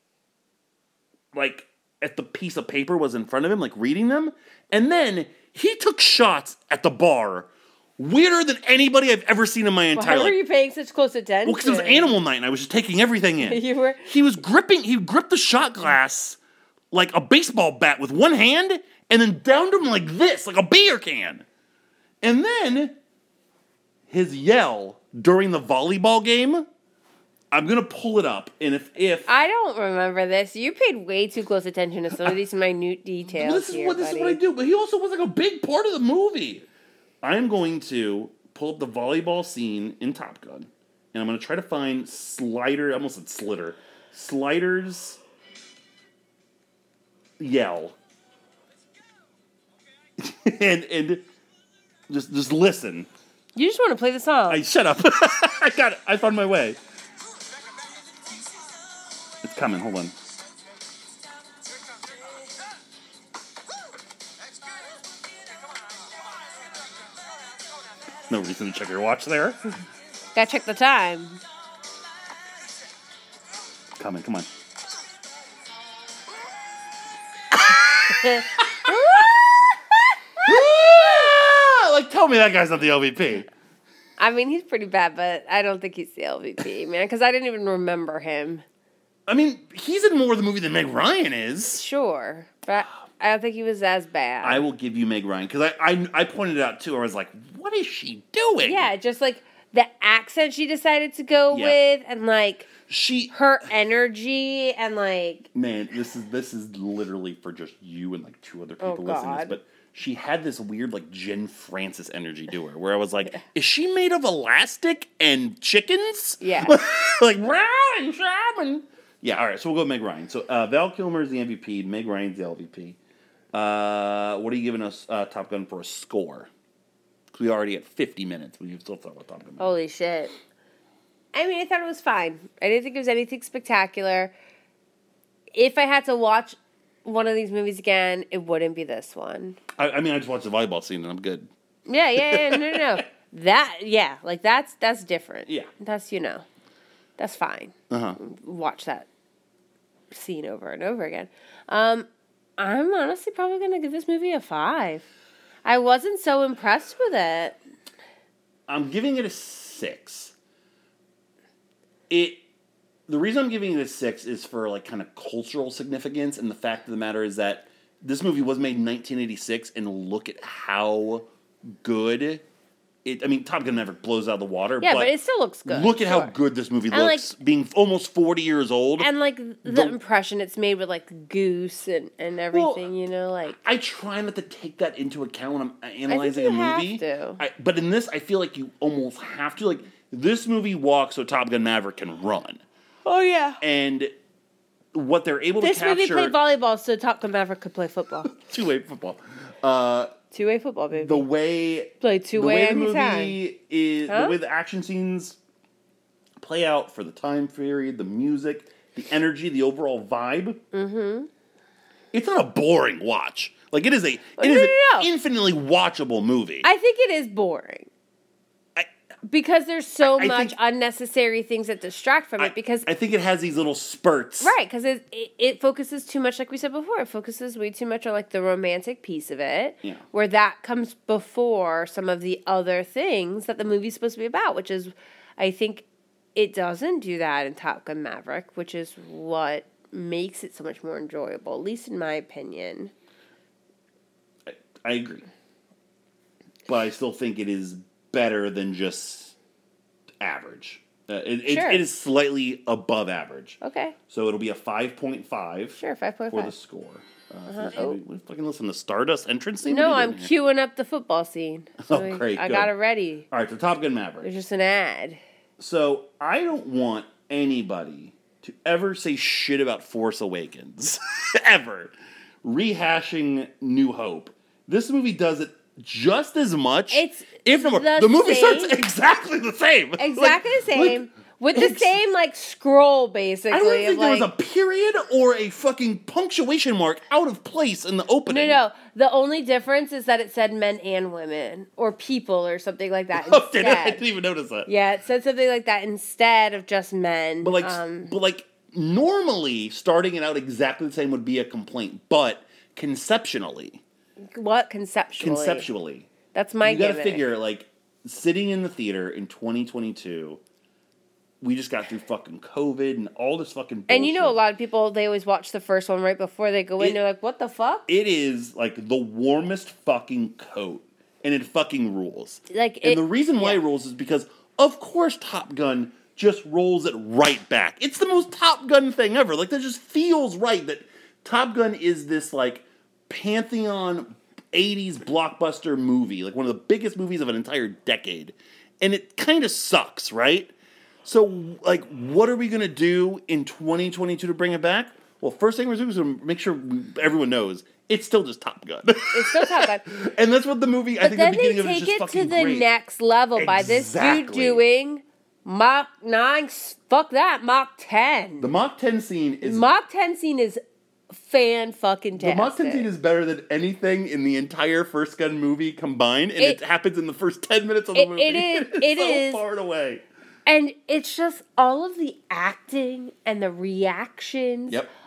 like at the piece of paper was in front of him, like reading them. And then he took shots at the bar weirder than anybody I've ever seen in my entire Why life. were you paying such close attention? Well, because it was Animal Night and I was just taking everything in. You were. He was gripping, he gripped the shot glass like a baseball bat with one hand and then downed him like this, like a beer can. And then his yell during the volleyball game, I'm going to pull it up. And if, if I don't remember this. You paid way too close attention to some of these minute details. this is here, what this buddy. is what I do, but he also was like a big part of the movie. I'm going to pull up the volleyball scene in Top Gun, and I'm going to try to find Slider. I almost said Slitter. Slider's yell, and and just just listen. You just want to play the song. I shut up. I got it. I found my way. It's coming. Hold on. No reason to check your watch there. Gotta check the time. Coming, come on. Like, tell me that guy's not the L V P. I mean, he's pretty bad, but I don't think he's the L V P, man, because I didn't even remember him. I mean, he's in more of the movie than Meg Ryan is. Sure, but I don't think he was as bad. I will give you Meg Ryan, because I, I, I pointed it out, too. I was like, what is she doing? Yeah, just, like, the accent she decided to go Yeah. with, and, like, She... her energy, and, like... Man, this is this is literally for just you and, like, two other people Oh, listening to this, God. but... She had this weird, like, Jen Francis energy to her, where I was like, is she made of elastic and chickens? Yeah. Like, Ryan, Shaman. Yeah, all right, so we'll go with Meg Ryan. So, uh, Val Kilmer's the M V P, Meg Ryan's the L V P. Uh, what are you giving us uh, Top Gun for a score? Because we already at fifty minutes. We can still talk about Top Gun. Holy shit. I mean, I thought it was fine. I didn't think it was anything spectacular. If I had to watch one of these movies again, it wouldn't be this one. I, I mean, I just watched the volleyball scene and I'm good. Yeah, yeah, yeah, no, no, no. That, yeah, like that's that's different. Yeah. That's, you know, that's fine. Uh-huh. Watch that scene over and over again. Um, I'm honestly probably going to give this movie a five. I wasn't so impressed with it. I'm giving it a six. It... The reason I'm giving it a six is for, like, kind of cultural significance, and the fact of the matter is that this movie was made in nineteen eighty-six, and look at how good it... I mean, Top Gun Maverick blows out of the water, Yeah, but, but it still looks good. look at Sure. how good this movie And, looks, like- being almost forty years old. And, like, the, The- impression it's made with, like, Goose and, and everything, you know, like... I try not to take that into account when I'm analyzing you a have movie. to. I, but in this, I feel like you almost have to. Like, this movie walks so Top Gun Maverick can run. Oh, yeah. And what they're able This to capture... movie played volleyball so Top Gun Maverick could play football. Two-way football. Uh, Two-way football, baby. the way... Play the two-way way the anytime. movie is... Huh? The way the action scenes play out for the time period, the music, the energy, the overall vibe. Mm-hmm. It's not a boring watch. Like, it is a... It No, is no, an no, no. infinitely watchable movie. I think it is boring. I- Because there's so I- I much think- unnecessary things that distract from I, it. Because I think it has these little spurts. right, because it, it it focuses too much, like we said before. It focuses way too much on like the romantic piece of it, Yeah. where that comes before some of the other things that the movie's supposed to be about. Which is, I think, it doesn't do that in Top Gun Maverick, which is what makes it so much more enjoyable, at least in my opinion. I, I agree. But I still think it is better than just average. Uh, it, it, Sure. it is slightly above average. Okay, So it'll be a five point five sure, five point for the five. score. Uh, Uh-huh. so we, we fucking listen to Stardust entrance scene? No, What are you I'm doing here? queuing up the football scene. Oh, So great, I good. got it ready. All right, so Top Gun Maverick. There's just an ad. So I don't want anybody to ever say shit about Force Awakens. Ever. Rehashing New Hope. This movie does it just as much. It's if not more. the The movie same- starts exactly the same. Exactly Like- the same. like, with the it's- same, like, scroll, basically. I don't think of, there was like, a period or a fucking punctuation mark out of place in the opening. No, no. The only difference is that it said men and women, or people, or something like that. Oh, did I? I Instead. didn't even notice that. Yeah, it said something like that instead of just men. But like, um, but like, normally starting it out exactly the same would be a complaint. But conceptually, what conceptually? conceptually, That's my you got to gimmick. figure like sitting in the theater in twenty twenty-two. We just got through fucking COVID and all this fucking bullshit. And you know, a lot of people, they always watch the first one right before they go in. It- They're like, what the fuck? It is like the warmest fucking coat, and it fucking rules. Like, and it- the reason why yeah. it rules is because, of course, Top Gun just rolls it right back. It's the most Top Gun thing ever. Like, that just feels right that Top Gun is this, like, pantheon eighties blockbuster movie, like one of the biggest movies of an entire decade. And it kind of sucks, right? So, like, what are we going to do in twenty twenty-two to bring it back? Well, first thing we're doing is to make sure we, everyone knows it's still just Top Gun. It's still Top Gun. And that's what the movie, I But think then the they beginning of it is take just it to fucking the great. next level by this dude Exactly. doing Mach nine, fuck that, Mach ten. The Mach ten scene is... Mach ten scene is fan fucking the Mach ten scene is better than anything in the entire First Gun movie combined, and it, It- happens in the first ten minutes of the it- movie. it is- It's it so is. far and away. And it's just all of the acting and the reactions Yep.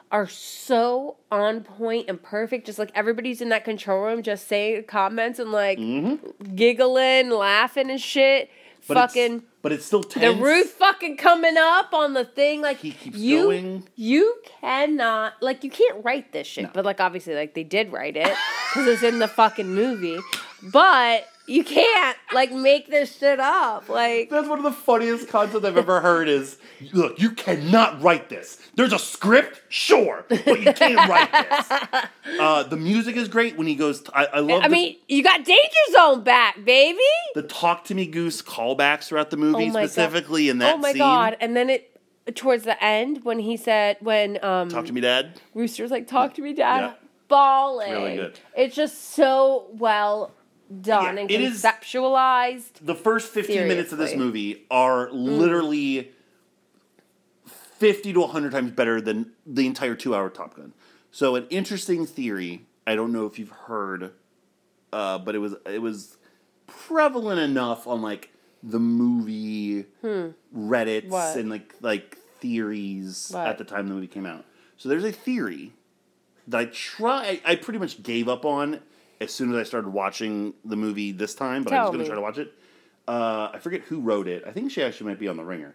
are so on point and perfect. Just like everybody's in that control room just saying comments and like Mm-hmm. giggling, laughing and shit. But fucking it's, but it's still tense. the roof fucking coming up on the thing. Like He keeps you, going. you cannot like you can't write this shit. No. But like obviously like they did write it because it's in the fucking movie. But you can't like make this shit up. Like That's one of the funniest concepts I've ever heard is, look, you cannot write this. There's a script, sure, but you can't write this. Uh, the music is great when he goes, t- I, I love I the, mean, you got Danger Zone back, baby. the Talk to Me Goose callbacks throughout the movie, Oh my God. specifically in that Oh my scene. god! And then it towards the end when he said when um Talk to Me, Dad. Rooster's like talk to me, Dad, Yeah. bawling. Really good. It's just so well done Yeah, and it is- conceptualized. The first fifteen minutes of this Seriously. movie are literally fifty to one hundred times better than the entire two-hour Top Gun. So an interesting theory, I don't know if you've heard, uh, but it was it was prevalent enough on like the movie Reddits What? and like like theories What? at the time the movie came out. So there's a theory that I try I pretty much gave up on as soon as I started watching the movie this time, but I was Tell going to me. try to watch it. Uh, I forget who wrote it. I think she actually might be on The Ringer.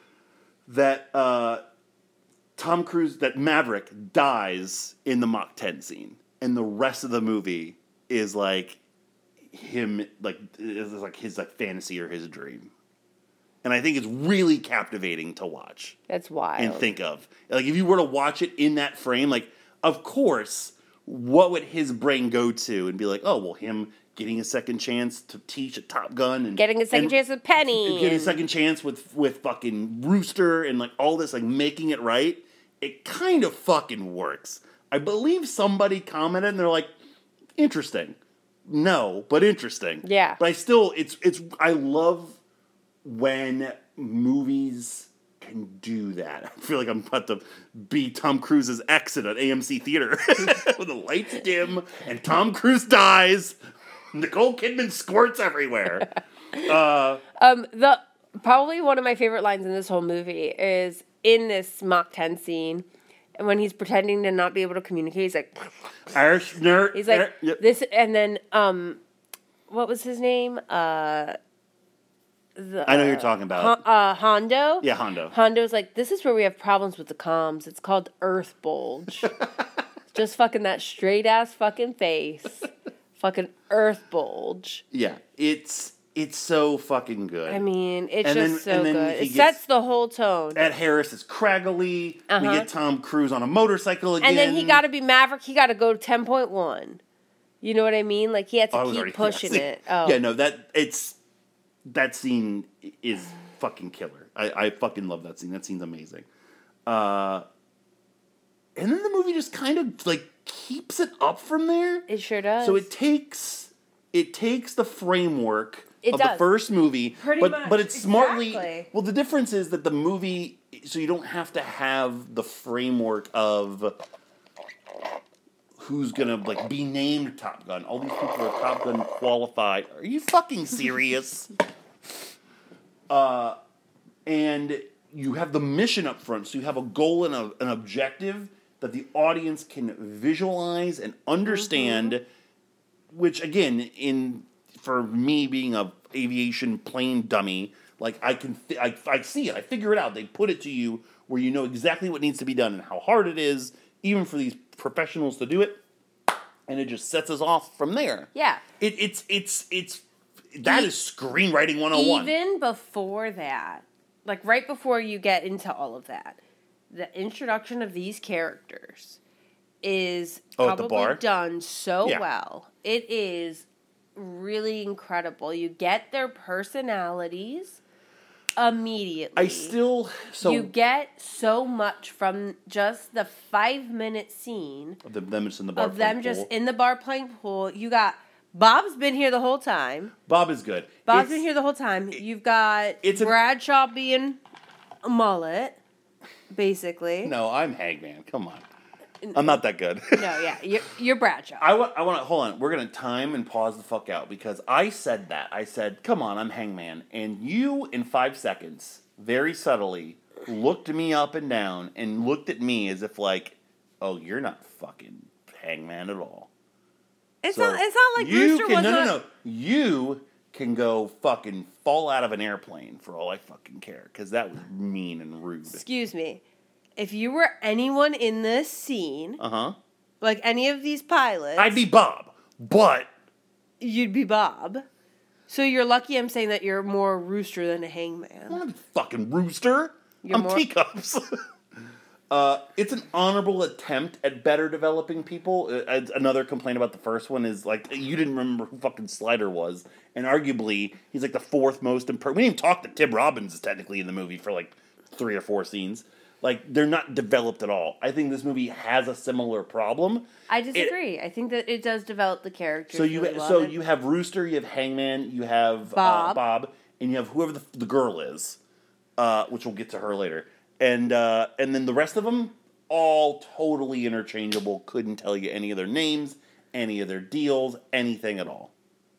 That uh, Tom Cruise, that Maverick dies in the Mach ten scene, and the rest of the movie is like him, like is like his like fantasy or his dream. And I think it's really captivating to watch That's wild. and think of. Like if you were to watch it in that frame, like of course, what would his brain go to and be like, oh well, him getting a second chance to teach at Top Gun and Getting a second and- chance with Penny. getting a and- second chance with with fucking Rooster and like all this, like making it right. It kind of fucking works. I believe somebody commented and they're like, interesting. No, but interesting. Yeah. But I still, it's it's. I love when movies can do that. I feel like I'm about to be Tom Cruise's exit at A M C Theater when the lights dim and Tom Cruise dies. Nicole Kidman squirts everywhere. Uh, Um, the probably one of my favorite lines in this whole movie is in this Mach ten scene, and when he's pretending to not be able to communicate, he's like, Irish nerd. he's like er, yep. this, and then um, what was his name? Uh, the, I know who you're talking about. Hon- uh, Hondo. Yeah, Hondo. Hondo's like, this is where we have problems with the comms. It's called Earth Bulge. Just fucking that straight ass fucking face. Fucking Earth Bulge. Yeah, it's it's so fucking good. I mean, it's And just then- and so then good. he It gets- sets the whole tone. Ed Harris is craggly. Uh-huh. We get Tom Cruise on a motorcycle again. And then he got to be Maverick. He got to go to ten point one. You know what I mean? Like, he had to Oh, I was keep already- pushing yeah, it. Oh. Yeah, no, that it's that scene is fucking killer. I, I fucking love that scene. That scene's amazing. Uh, and then the movie just kind of like keeps it up from there. It sure does. So it takes it takes the framework It of the does. first movie, Pretty but much, but it's smartly. exactly. Well, the difference is that the movie, so you don't have to have the framework of who's gonna like be named Top Gun. All these people are Top Gun qualified. Are you fucking serious? uh, and you have the mission up front, so you have a goal and a, an objective that the audience can visualize and understand. Mm-hmm. Which again, in for me being a aviation plane dummy, like I can, th- I, I see it, I figure it out. They put it to you where you know exactly what needs to be done and how hard it is, even for these professionals to do it, and it just sets us off from there. Yeah. It, it's it's it's that E- is screenwriting one oh one. Even before that, like right before you get into all of that, the introduction of these characters is Oh, at the probably bar? done so Yeah. well. It is really incredible. You get their personalities immediately. I still so you get so much from just the five minute scene the, them just in the bar of them playing just pool. in the bar playing pool. You got Bob's been here the whole time. Bob is good. Bob's It's- been here the whole time. You've got it's a- Bradshaw being a mullet, basically. No, I'm Hagman. Come on, I'm not that good. No, yeah, you're, you're Bradshaw. I want. I want to hold on. We're gonna time and pause the fuck out because I said that. I said, "Come on, I'm Hangman," and you, in five seconds, very subtly looked me up and down and looked at me as if like oh, you're not fucking Hangman at all. It's So not. It's not like you Rooster can, was no, not. no, no. You can go fucking fall out of an airplane for all I fucking care, because that was mean and rude. Excuse me. If you were anyone in this scene, Uh huh. like any of these pilots, I'd be Bob, but you'd be Bob. So you're lucky I'm saying that you're more Rooster than a I'm Hangman. not a fucking Rooster. You're I'm more- teacups. uh, it's an honorable attempt at better developing people. Uh, it's another complaint about the first one is like you didn't remember who fucking Slider was, and arguably he's like the fourth most important. We didn't even talk to Tim Robbins technically in the movie for like three or four scenes. Like they're not developed at all. I think this movie has a similar problem. I disagree. I think that it does develop the characters. So you really well. so you have Rooster, you have Hangman, you have Bob. uh, Bob, and you have whoever the, the girl is, uh, which we'll get to her later, and uh, and then the rest of them all totally interchangeable. Couldn't tell you any of their names, any of their deals, anything at all.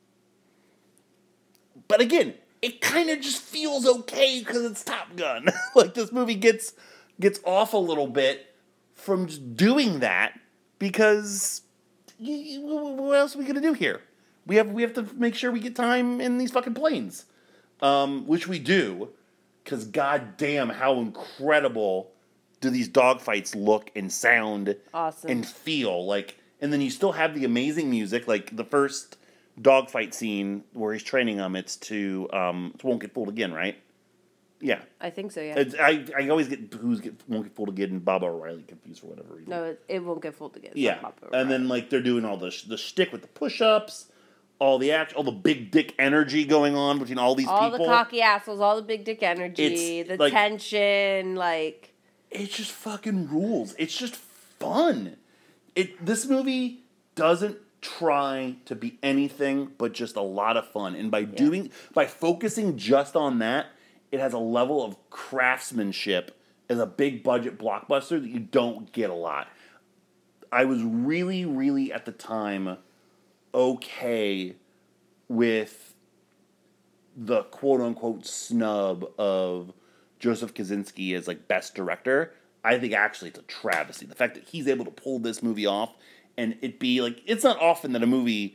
But again, it kind of just feels okay because it's Top Gun. Like this movie gets gets off a little bit from just doing that because you, you, what else are we gonna do here? We have we have to make sure we get time in these fucking planes, um, which we do, because goddamn, how incredible do these dogfights look and sound Awesome. and feel like? And then you still have the amazing music, like the first dogfight scene where he's training them. It's to um, it Won't Get Fooled Again, right? Yeah. I think so. Yeah. It's, I I always get who's get Won't Get Fooled Again and Bob O'Reilly confused for whatever reason. No, it, it won't get fooled again. It's Yeah, not Papa and then like they're doing all the sh- the shtick with the push-ups, all the act, all the big dick energy going on between all these all people. the cocky assholes, all the big dick energy, It's, the like- tension, like It just fucking rules. It's just fun. It this movie doesn't try to be anything but just a lot of fun, and by doing by focusing just on that, it has a level of craftsmanship as a big budget blockbuster that you don't get a lot. I was really, really at the time okay with the quote unquote snub of Joseph Kosinski as like best director. I think actually it's a travesty. The fact that he's able to pull this movie off and it be like, it's not often that a movie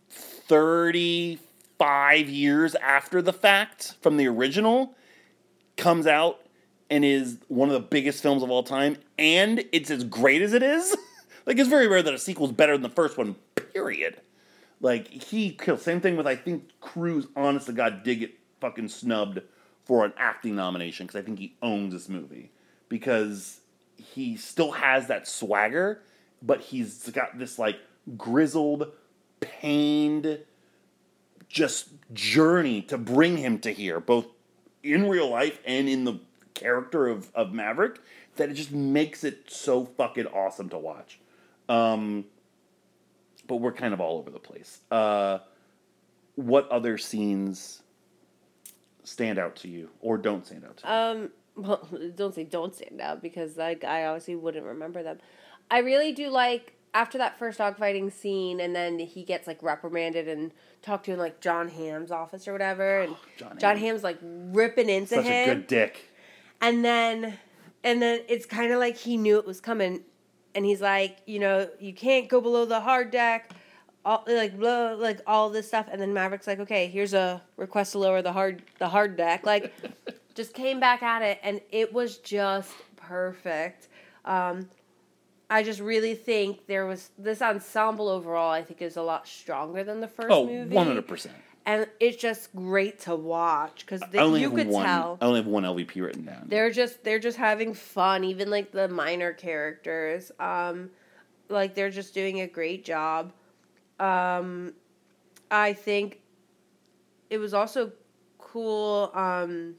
thirty-five years after the fact from the original comes out and is one of the biggest films of all time, and it's as great as it is. Like, it's very rare that a sequel's better than the first one, period. Like, he killed. Same thing with, I think, Cruise, honest to God, did get fucking snubbed for an acting nomination, because I think he owns this movie. Because he still has that swagger, but he's got this, like, grizzled, pained, just journey to bring him to here, both in real life and in the character of, of Maverick, that it just makes it so fucking awesome to watch. Um, but we're kind of all over the place. Uh, what other scenes stand out to you, or don't stand out to you? um. Well, don't say don't stand out, because like I obviously wouldn't remember them. I really do like after that first dogfighting scene, and then he gets like reprimanded and talked to in like John Hamm's office or whatever, and John John Hamm. Hamm's like ripping into Such him. a good dick. And then, and then it's kind of like he knew it was coming, and he's like, you know, you can't go below the hard deck, all like blah, like all this stuff. And then Maverick's like, okay, here's a request to lower the hard the hard deck. Like, just came back at it, and it was just perfect. Um, I just really think there was this ensemble overall. I think is a lot stronger than the first Oh, movie. one hundred percent. And it's just great to watch because I only you have could one. tell. I only have one L V P written down. They're just they're just having fun, even like the minor characters. Um, like they're just doing a great job. Um, I think it was also cool. Um,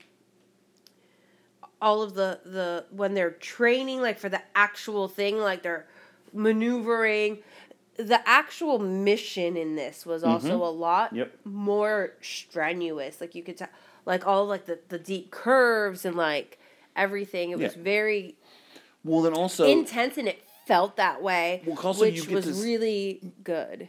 all of the the when they're training, like for the actual thing, like they're maneuvering. The actual mission in this was also Mhm. a lot Yep. more strenuous. Like you could tell, like all like the, the deep curves and like everything. It was Yeah. very Well, then also intense, and it felt that way, Well, also you which get was this- really good.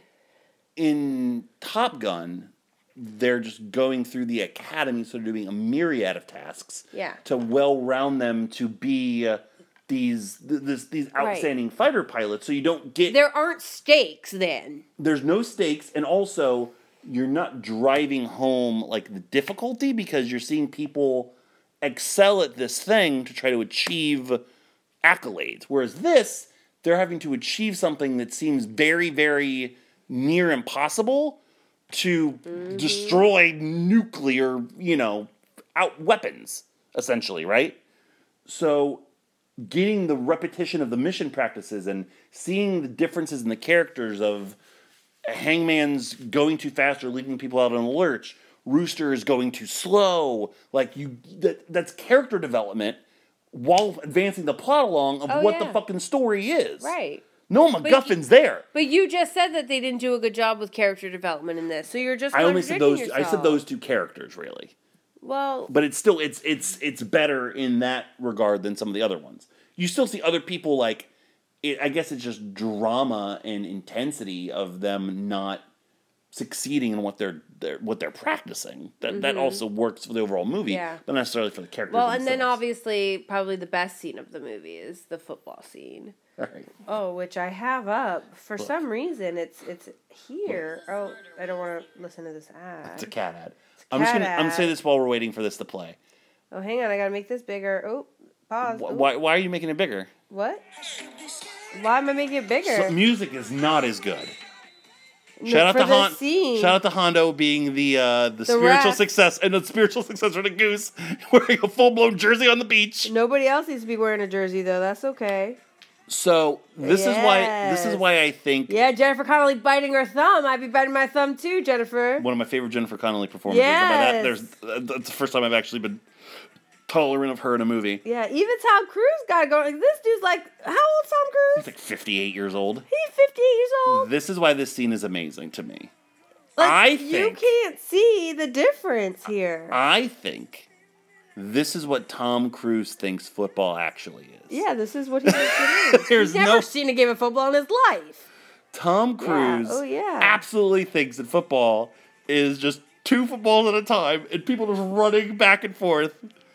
in Top Gun, they're just going through the academy, so they're doing a myriad of tasks Yeah. to well round them to be uh, these th- this these outstanding right. fighter pilots, so you don't get there aren't stakes then. There's no stakes, and also you're not driving home like the difficulty because you're seeing people excel at this thing to try to achieve accolades. Whereas this, they're having to achieve something that seems very, very near impossible to mm-hmm. destroy nuclear, you know, out weapons, essentially, right? So getting the repetition of the mission practices and seeing the differences in the characters of Hangman's going too fast or leaving people out on the lurch, Rooster is going too slow, like you that that's character development while advancing the plot along of oh, what yeah. the fucking story is. Right. No MacGuffin's you, there. But you just said that they didn't do a good job with character development in this, so you're just I only said those yourself. I said those two characters really. Well, but it's still it's it's it's better in that regard than some of the other ones. You still see other people like it, I guess it's just drama and intensity of them not succeeding in what they're, they're what they're practicing. That mm-hmm. that also works for the overall movie, yeah. not necessarily for the characters. Well, themselves. And then obviously probably the best scene of the movie is the football scene. Right. Oh, which I have up for Look. some reason. It's it's here. Oh, I don't want to listen to this ad. It's a cat ad. It's a I'm cat just gonna ad. I'm gonna say this while we're waiting for this to play. Oh, hang on, I gotta make this bigger. Oh, pause. Why why, why are you making it bigger? What? Why am I making it bigger? So, music is not as good. No, shout out to Hon- Shout out to Hondo being the uh, the, the spiritual ref. success and the spiritual successor to Goose, wearing a full blown jersey on the beach. Nobody else needs to be wearing a jersey though. That's okay. So this yes. is why this is why I think yeah Jennifer Connelly biting her thumb. I'd be biting my thumb too, Jennifer. One of my favorite Jennifer Connelly performances. Yes. And by that, there's that's the first time I've actually been tolerant of her in a movie. Yeah, even Tom Cruise got it going. Like, this dude's like, how old's Tom Cruise? He's like fifty-eight years old. He's fifty-eight years old. This is why this scene is amazing to me. Like, I think you can't see the difference here. I think this is what Tom Cruise thinks football actually is. Yeah, this is what he thinks it is. There's He's never no... seen a game of football in his life. Tom Cruise yeah. Oh, yeah. absolutely thinks that football is just two footballs at a time and people just running back and forth.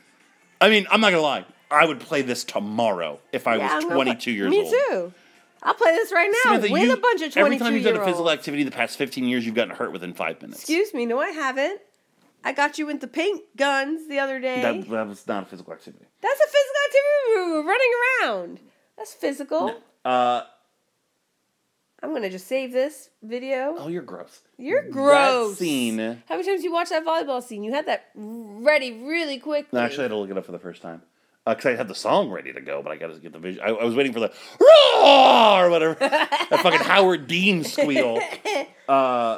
I mean, I'm not going to lie. I would play this tomorrow if I yeah, was twenty-two years me old. Me too. I'll play this right now Samantha, with you, a bunch of twenty-two-year-olds. Every time you've done a physical activity the past fifteen years, you've gotten hurt within five minutes. Excuse me. No, I haven't. I got you into paint guns the other day. That, that was not a physical activity. That's a physical activity. We were running around. That's physical. No. Uh, I'm going to just save this video. Oh, you're gross. You're gross. That scene. How many times you watched that volleyball scene? You had that ready really quickly. No, actually, I had to look it up for the first time. Because uh, I had the song ready to go, but I got to get the vision. I, I was waiting for the roar or whatever. That fucking Howard Dean squeal. Uh,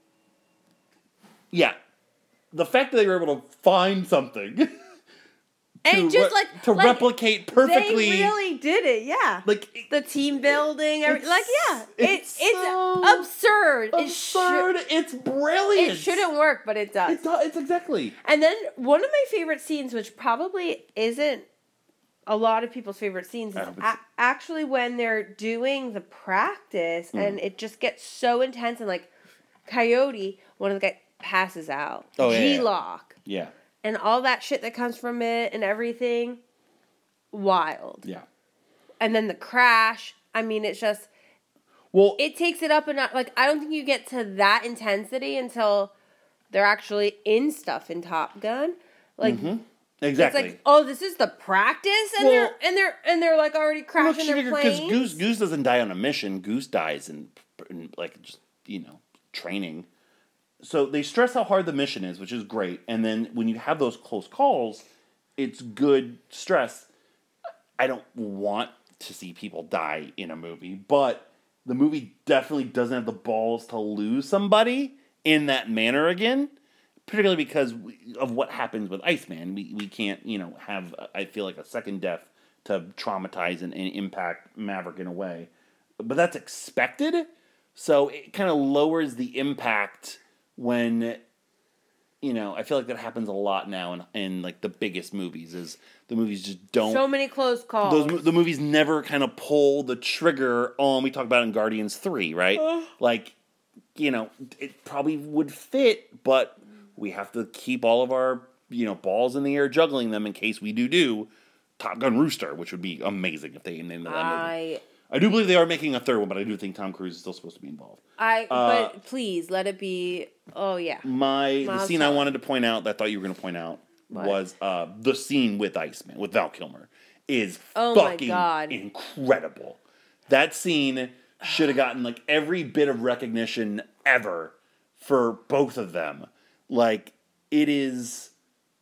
yeah. The fact that they were able to find something to, and just re- like to like, replicate perfectly. They really did it, yeah. Like the team building, every, like yeah, it's, it, it's so Absurd! absurd. It should, it's brilliant. It shouldn't work, but it does. It does. It's exactly. And then one of my favorite scenes, which probably isn't a lot of people's favorite scenes, is a- actually when they're doing the practice, mm. and it just gets so intense, and like Coyote, one of the guys passes out. Oh, yeah, G-Lock. Yeah. And all that shit that comes from it and everything. Wild. Yeah. And then the crash. I mean, it's just... Well... It takes it up and up. Like, I don't think you get to that intensity until they're actually in stuff in Top Gun. Like... Mm-hmm. Exactly. It's like, oh, this is the practice? And well, they're and they're and they're like already crashing well, their planes. Because Goose, Goose doesn't die on a mission. Goose dies in, in, like, just, you know, training. So they stress how hard the mission is, which is great. And then when you have those close calls, it's good stress. I don't want to see people die in a movie, but the movie definitely doesn't have the balls to lose somebody in that manner again. Particularly because of what happens with Iceman. We we can't, you know, have, I feel like, a second death to traumatize and, and impact Maverick in a way. But that's expected, so it kind of lowers the impact when, you know, I feel like that happens a lot now in, in like, the biggest movies, is the movies just don't... So many close calls. Those The movies never kind of pull the trigger on, we talked about in Guardians three, right? Uh. Like, you know, it probably would fit, but... We have to keep all of our, you know, balls in the air, juggling them in case we do do. Top Gun Rooster, which would be amazing if they named that movie. I, I do believe they are making a third one, but I do think Tom Cruise is still supposed to be involved. I, Uh, but please let it be. Oh yeah. My the Miles scene I Teller. wanted to point out that I thought you were going to point out What? was uh, the scene with Iceman with Val Kilmer is Oh my fucking God. incredible. That scene should have gotten like every bit of recognition ever for both of them. Like it is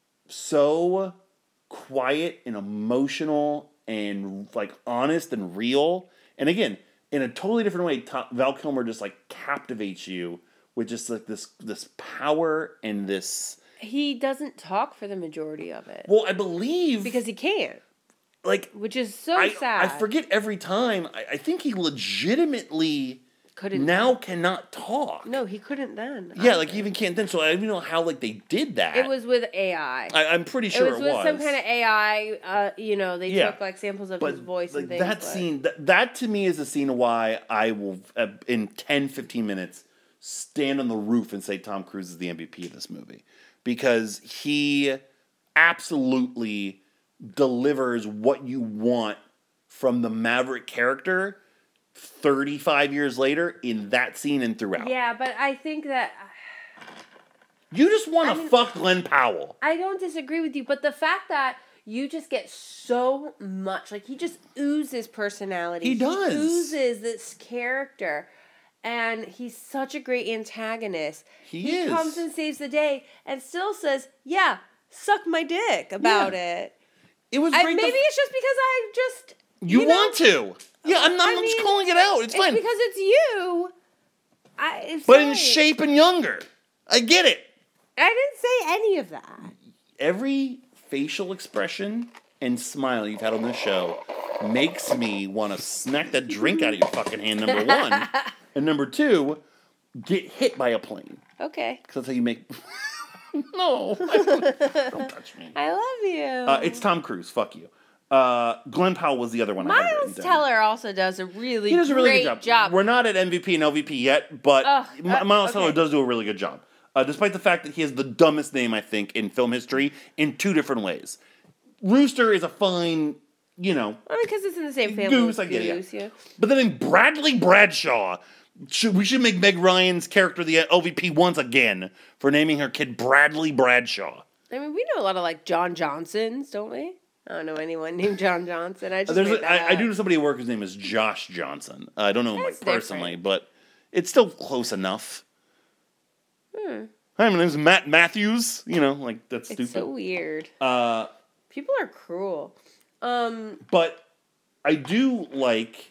so quiet and emotional and like honest and real. And again, in a totally different way, Ta- Val Kilmer just like captivates you with just like this this power and this. He doesn't talk for the majority of it Well, I believe because he can't, like which is so I, sad. I forget every time. I, I think he legitimately couldn't now cannot talk. No, he couldn't then. Yeah, I like he think. even can't then. So I don't even know how like they did that. It was with A I. I, I'm pretty sure it was it with was some kind of A I. Uh, you know, they Yeah. took like samples of But his voice like and things. that but- scene, that, that to me is a scene of why I will uh, in ten, fifteen minutes stand on the roof and say Tom Cruise is the M V P of this movie because he absolutely delivers what you want from the Maverick character thirty-five years later in that scene and throughout. Yeah, but I think that You just want I to mean- fuck Glenn Powell. I don't disagree with you, but the fact that you just get so much, like he just oozes personality. He does. oozes this character, and he's such a great antagonist. He is. comes and saves the day, and still says, "Yeah, suck my dick" about it. It was I, great. maybe the, it's just because I just you, know, want to. Yeah, I'm, not, I I'm just mean, calling it out. It's, It's fine. because it's you. I, it's But in fine. shape and younger. I get it. I didn't say any of that. Every facial expression and smile you've had on this show makes me want to smack that drink out of your fucking hand, number one. And number two, get hit by a plane. Okay. Because that's how you make... no. Don't touch me. I love you. Uh, it's Tom Cruise. Fuck you. Uh, Glenn Powell was the other one I had Miles written down. Teller also does a really He does a really great good job. job. We're not at M V P and L V P yet, but Ugh, M- uh, Miles okay. Teller does do a really good job. Uh, despite the fact that he has the dumbest name, I think, in film history in two different ways. Rooster is a fine, you know, I mean, because it's in the same family. Goose, with I get it, yeah. Goose, yeah. but then in Bradley Bradshaw, should, we should make Meg Ryan's character the L V P once again for naming her kid Bradley Bradshaw. I mean, we know a lot of like John Johnsons, don't we? I don't know anyone named John Johnson. I just There's made a, that I, I up. do know somebody at work whose name is Josh Johnson. Uh, I don't know him like That's personally, different. but it's still close enough. Hmm. Hi, my name's Matt Matthews. You know, like that's It's stupid. so weird. uh, People are cruel. Um, but I do like.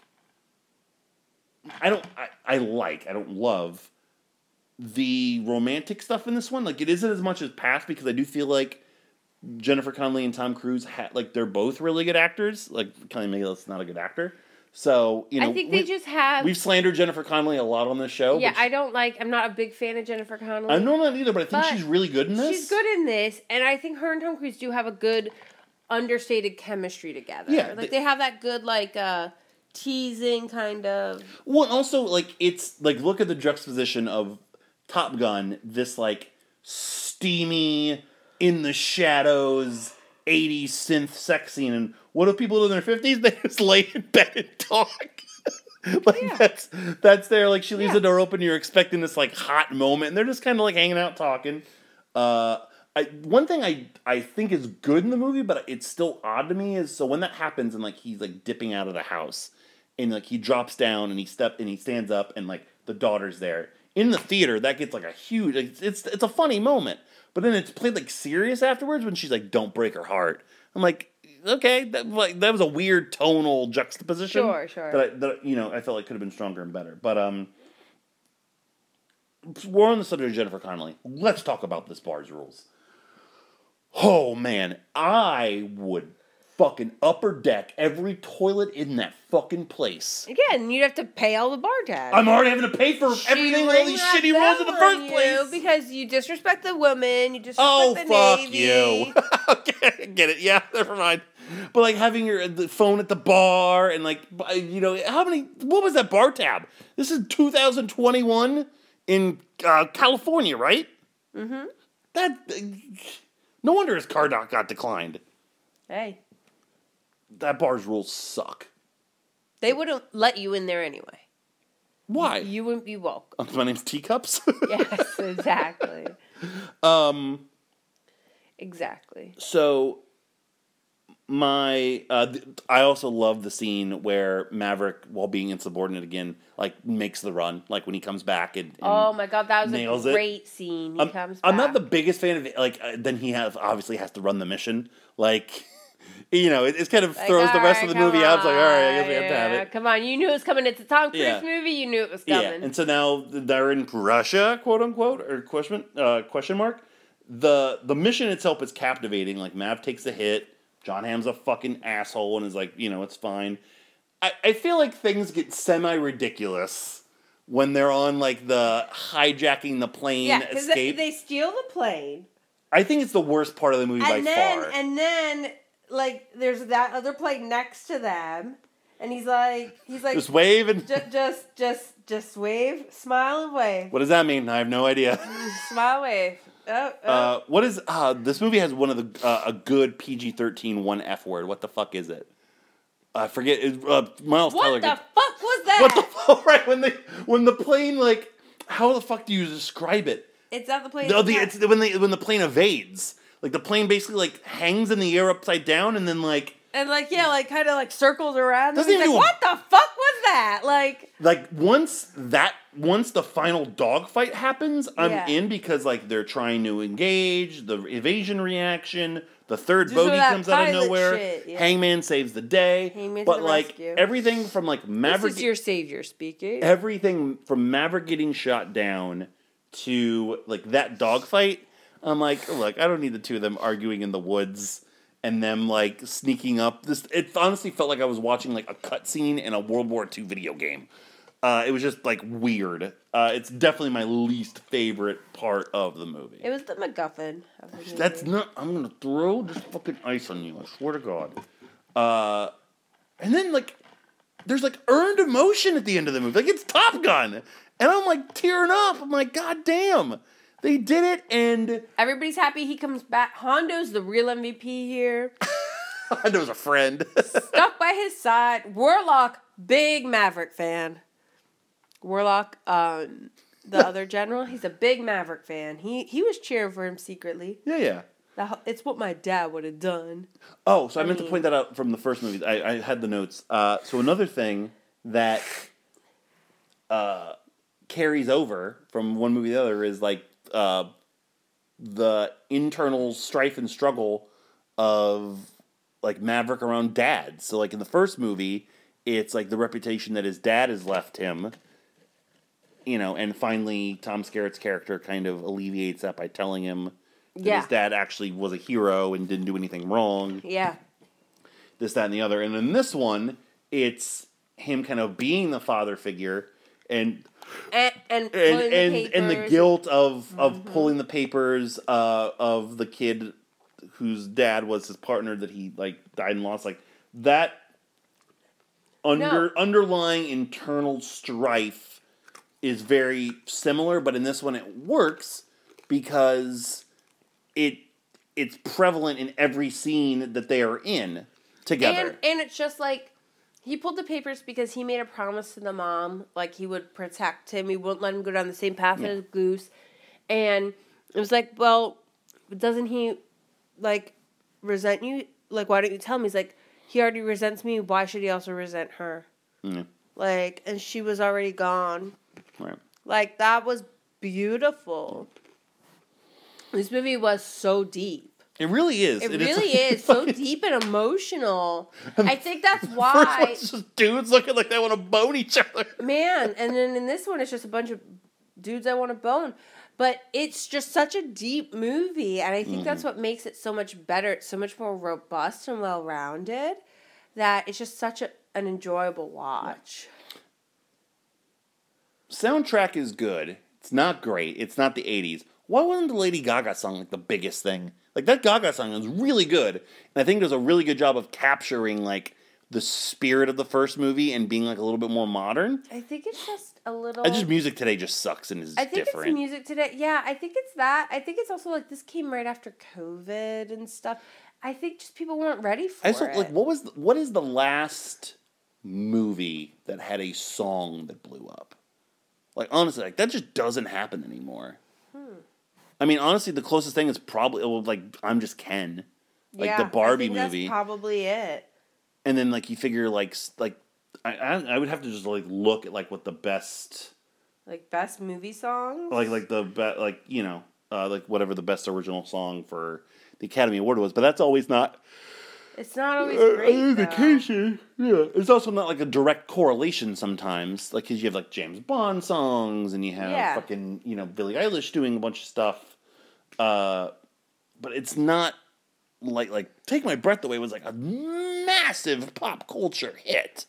I don't. I, I like. I don't love the romantic stuff in this one. Like it isn't as much as past because I do feel like Jennifer Connelly and Tom Cruise ha- like they're both really good actors. Like Kelly Magellan's not a good actor, so you know. I think they we- just have. We've slandered Jennifer Connelly a lot on this show. Yeah, but I don't like. I'm not a big fan of Jennifer Connelly. I know not either, but I think But she's really good in this. She's good in this, and I think her and Tom Cruise do have a good understated chemistry together. Yeah, like they- they have that good like uh teasing kind of. Well, and also like it's like look at the juxtaposition of Top Gun, this like steamy in the shadows eighties synth sex scene, and what do people do in their fifties? They just lay in bed and talk. like Yeah. that's that's there. Like she leaves Yeah. the door open, you're expecting this like hot moment, and they're just kind of like hanging out talking. Uh, I one thing I I think is good in the movie, but it's still odd to me is so when that happens and like he's like dipping out of the house. And like he drops down and he step and he stands up and like the daughter's there in the theater. That gets like a huge. Like, it's it's a funny moment, but then it's played like serious afterwards when she's like, "Don't break her heart." I'm like, okay, that like that was a weird tonal juxtaposition. Sure, sure. That I, that you know I felt like could have been stronger and better. But um, we're on the subject of Jennifer Connelly. Let's talk about this bar's rules. Oh man, I would fucking upper deck every toilet in that fucking place. Again, you'd have to pay all the bar tabs. I'm already having to pay for She everything, all rang these that shitty rules in the bell first on you place. because you disrespect the woman. You disrespect Oh, the fuck Navy. you. Okay, I get it. Yeah, never mind. But like having your the phone at the bar and like you know how many? What was that bar tab? This is two thousand twenty-one in uh, California, right? Mm-hmm. That no wonder his car doc got declined. Hey, that bar's rules suck. They wouldn't let you in there anyway. Why? You, you wouldn't be welcome. My name's Teacups? Yes, exactly. um, exactly. So, my, uh, th- I also love the scene where Maverick, while being insubordinate again, like, makes the run. Like, when he comes back and, and oh my god, that was nails a it. great scene. He I'm, comes I'm back. not the biggest fan of it. Like, uh, then he has, obviously has to run the mission. Like... You know, it, it kind of Like, throws the rest right, of the movie out. It's like, all right, I guess we have to have yeah, it. Come on, you knew it was coming. It's a Tom Cruise Yeah. movie. You knew it was coming. Yeah, and so now they're in Russia, quote unquote, or question uh, question mark. The the mission itself is captivating. Like Mav takes a hit. John Hamm's a fucking asshole and is like, you know, it's fine. I, I feel like things get semi ridiculous when they're on like the hijacking the plane yeah, because they, escape. they steal the plane, I think it's the worst part of the movie by and then far. and then like there's that other plane next to them, and he's like he's like Just wave and just just just just wave, smile and wave, what does that mean? I have no idea. smile wave. Oh, oh. Uh, what is uh, this movie has one of the uh, a good P G thirteen one F word. What the fuck is it? I forget. It, uh, Miles what Teller the gets, fuck was that? what the fuck? Right when they when the plane like how the fuck do you describe it? It's not the plane. No, the it's when they when the plane evades. Like the plane basically like hangs in the air upside down and then like and like yeah, like kind of like circles around. Doesn't He's even like, do a- what the fuck was that? Like like once that once the final dogfight happens, I'm Yeah. in because like they're trying to engage the evasion reaction. The third Just bogey that comes out of pilot nowhere. shit, yeah. Hangman saves the day. Hangman to but the like rescue. everything from like Maverick, this is your savior speaking. everything from Maverick getting shot down to like that dogfight. I'm like, look, I don't need the two of them arguing in the woods and them like sneaking up. This it honestly felt like I was watching like a cutscene in a World War Two video game. Uh, it was just like weird. Uh, it's definitely my least favorite part of the movie. It was the MacGuffin of the movie. That's not. I'm gonna throw this fucking ice on you. I swear to God. Uh, and then like, there's like earned emotion at the end of the movie. Like it's Top Gun, and I'm like tearing up. I'm like, God damn, they did it. And Everybody's happy he comes back. Hondo's the real M V P here. I was a friend. Stuck by his side. Warlock, big Maverick fan. Warlock, um, the other general, he's a big Maverick fan. He he was cheering for him secretly. yeah, yeah. That- It's what my dad would have done. Oh, so I, I meant to mean- point that out from the first movie. I, I had the notes. Uh, so another thing that uh, carries over from one movie to the other is like uh, the internal strife and struggle of like Maverick around Dad. So like in the first movie, it's like the reputation that his dad has left him. You know, and finally Tom Skerritt's character kind of alleviates that by telling him that Yeah. his dad actually was a hero and didn't do anything wrong. Yeah. This, that, and the other. And in this one, it's him kind of being the father figure and And and and pulling and, the and the papers. guilt of of pulling the papers uh, of the kid whose dad was his partner that he like died and lost. Like that under underlying internal strife is very similar, but in this one it works because it it's prevalent in every scene that they are in together. And and it's just like he pulled the papers because he made a promise to the mom, like he would protect him, he wouldn't let him go down the same path Yeah. as Goose. And it was like, well, doesn't he like resent you? Like, why don't you tell him? He's like, he already resents me. Why should he also resent her? Mm, Like, and she was already gone. right. Like, that was beautiful. This movie was so deep. It really is. It And really it's- is so deep and emotional. I think that's First why, one's just dudes looking like they want to bone each other. man. And then in this one, it's just a bunch of dudes I want to bone. But it's just such a deep movie, and I think that's what makes it so much better. It's so much more robust and well rounded that it's just such a, an enjoyable watch. Soundtrack is good. It's not great. It's not the eighties. Why wasn't the Lady Gaga song like the biggest thing? Like that Gaga song is really good, and I think it does a really good job of capturing like the spirit of the first movie and being like a little bit more modern. I think it's just a little. I just music today just sucks and is I think different. it's music today. Yeah, I think it's that. I think it's also like this came right after COVID and stuff. I think just people weren't ready for I just it. don't, like what was the, what is the last movie that had a song that blew up? Like honestly, like that just doesn't happen anymore. Hmm. I mean, honestly, the closest thing is probably well, like I'm Just Ken, like yeah, the Barbie I think movie. That's probably it. And then like you figure like like I, I I would have to just like look at like what the best like best movie songs like like the be, like you know uh, like whatever the best original song for the Academy Award was, but that's always not. It's not always great. Uh, indication, yeah. It's also not like a direct correlation sometimes, like because you have like James Bond songs and you have yeah. fucking you know Billie Eilish doing a bunch of stuff, uh, but it's not. Like, like, Take My Breath Away was like a massive pop culture hit.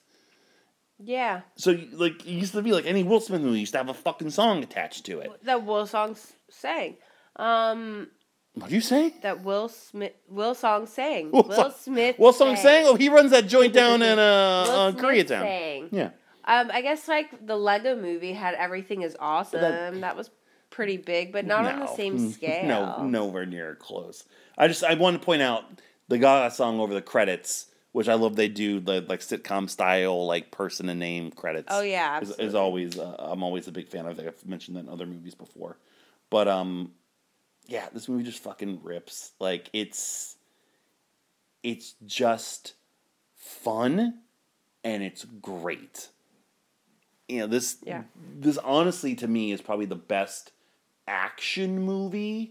Yeah. So, like, it used to be like any Will Smith movie used to have a fucking song attached to it. That Will song sang. Um, what do you say? That Will Smith, Will song sang. Will, Will song, Smith. Will song sang. sang? Oh, he runs that joint down in uh, uh Smith Koreatown. Sang. Yeah. Um, I guess like the Lego Movie had Everything Is Awesome. That, that was pretty big, but not no, on the same scale. No, nowhere near close. I just I want to point out the Gaga song over the credits, which I love. They do the like sitcom style, like person and name credits. Oh yeah, absolutely. Is, is always uh, I'm always a big fan. I think I've mentioned that in other movies before, but um, yeah, this movie just fucking rips. Like it's, it's just fun, and it's great. You know this. Yeah. This honestly to me is probably the best action movie.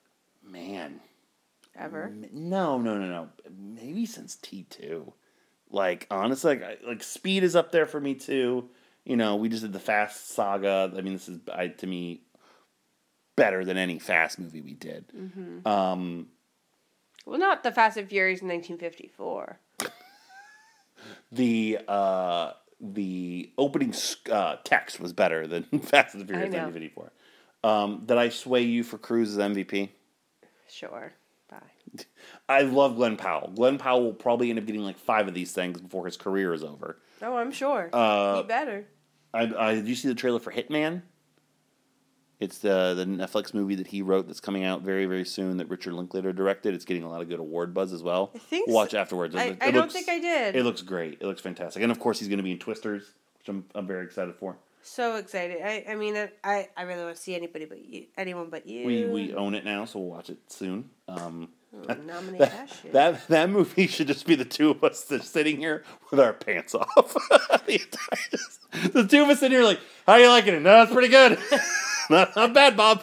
Man. Ever? No, no, no, no. Maybe since T two. Like, honestly, like, like Speed is up there for me, too. You know, we just did the Fast saga. I mean, this is, I, to me, better than any Fast movie we did. Mm-hmm. Um, well, not the Fast and Furious in nineteen fifty-four. the, uh, the opening uh, text was better than Fast and Furious nineteen fifty-four. Um, did I sway you for Cruise as M V P? Sure. Bye. I love Glenn Powell. Glenn Powell will probably end up getting like five of these things before his career is over. Oh, I'm sure. Uh, he better. I, I, did you see the trailer for Hitman? It's the the Netflix movie that he wrote that's coming out very, very soon that Richard Linklater directed. It's getting a lot of good award buzz as well. I think we'll watch so. afterwards. I, It, I it don't looks, think I did. It looks great. It looks fantastic. And of course he's going to be in Twisters, which I'm I'm very excited for. So excited. I, I mean, I, I really want to see anybody but you, anyone but you. We we own it now, so we'll watch it soon. Um, oh, nominate that, that shit. That, that movie should just be the two of us just sitting here with our pants off. the, entire, the two of us sitting here like, how are you liking it? No, that's pretty good. not, not bad, Bob.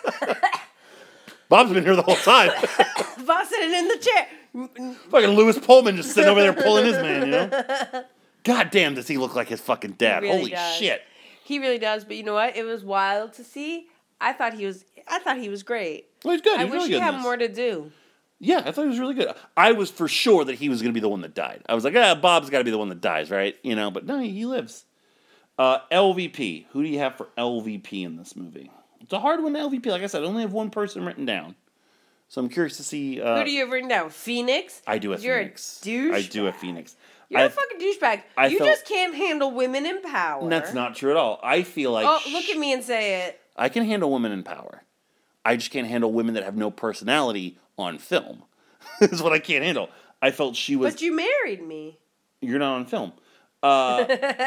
Bob's been here the whole time. Bob's sitting in the chair. Fucking Lewis Pullman just sitting over there pulling his man, you know? God damn, does he look like his fucking dad? He really Holy does. shit. He really does, but you know what? It was wild to see. I thought he was I thought he was great. Well, he's good. I He's wish really he good in had this. more to do. Yeah, I thought he was really good. I was for sure that he was going to be the one that died. I was like, ah, Bob's got to be the one that dies, right? You know, but no, he lives. Uh, L V P. Who do you have for L V P in this movie? It's a hard one to L V P. Like I said, I only have one person written down. So I'm curious to see. Uh, Who do you have written down? Phoenix? I do a You're Phoenix. a douche. I do a Phoenix. You're I, a fucking douchebag. I You felt- just can't handle women in power. That's not true at all. I feel like. Oh, look at me and say it. I can handle women in power. I just can't handle women that have no personality on film. Is what I can't handle. I felt she was. But you married me. You're not on film. Uh,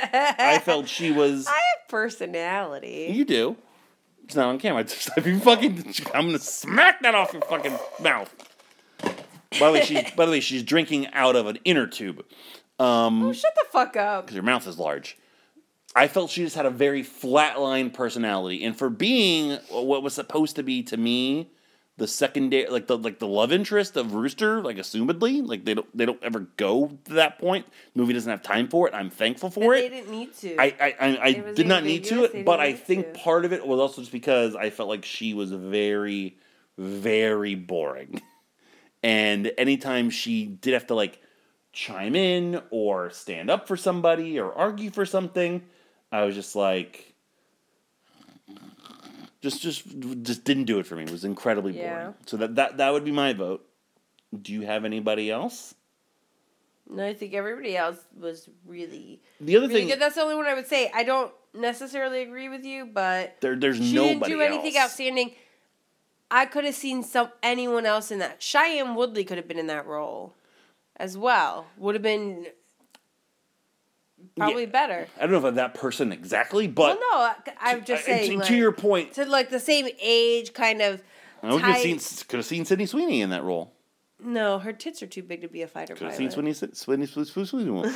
I felt she was. I have personality. You do. It's not on camera. Just, if you fucking, I'm gonna smack that off your fucking mouth. By the way, she. By the way, she's drinking out of an inner tube. Um, Oh, shut the fuck up. because your mouth is large. I felt she just had a very flatline personality, and for being what was supposed to be to me the secondary, like the like the love interest of Rooster, like assumedly, like they don't they don't ever go to that point. The movie doesn't have time for it. I'm thankful for And it. They didn't need to. I I, I, I It was did not need to ambiguous, they it, but didn't I need think to. part of it was also just because I felt like she was very, very boring, and anytime she did have to like chime in or stand up for somebody or argue for something, I was just like. Just, just, just didn't do it for me. It was incredibly Yeah. boring. So that, that, that would be my vote. Do you have anybody else? No, I think everybody else was really, The other really thing, good. That's the only one I would say. I don't necessarily agree with you, but there, there's she nobody didn't do anything else. outstanding. I could have seen some anyone else in that. Cheyenne Woodley could have been in that role as well. Would have been probably Yeah. better. I don't know if that person exactly, but Well, no, I- I'm just to, saying. to, like, to your point, to like the same age, kind of. I could have tight- seen could have seen Sydney Sweeney in that role. No, her tits are too big to be a fighter Could have pilot. seen Sweeney Sweeney Sweeney Sweeney.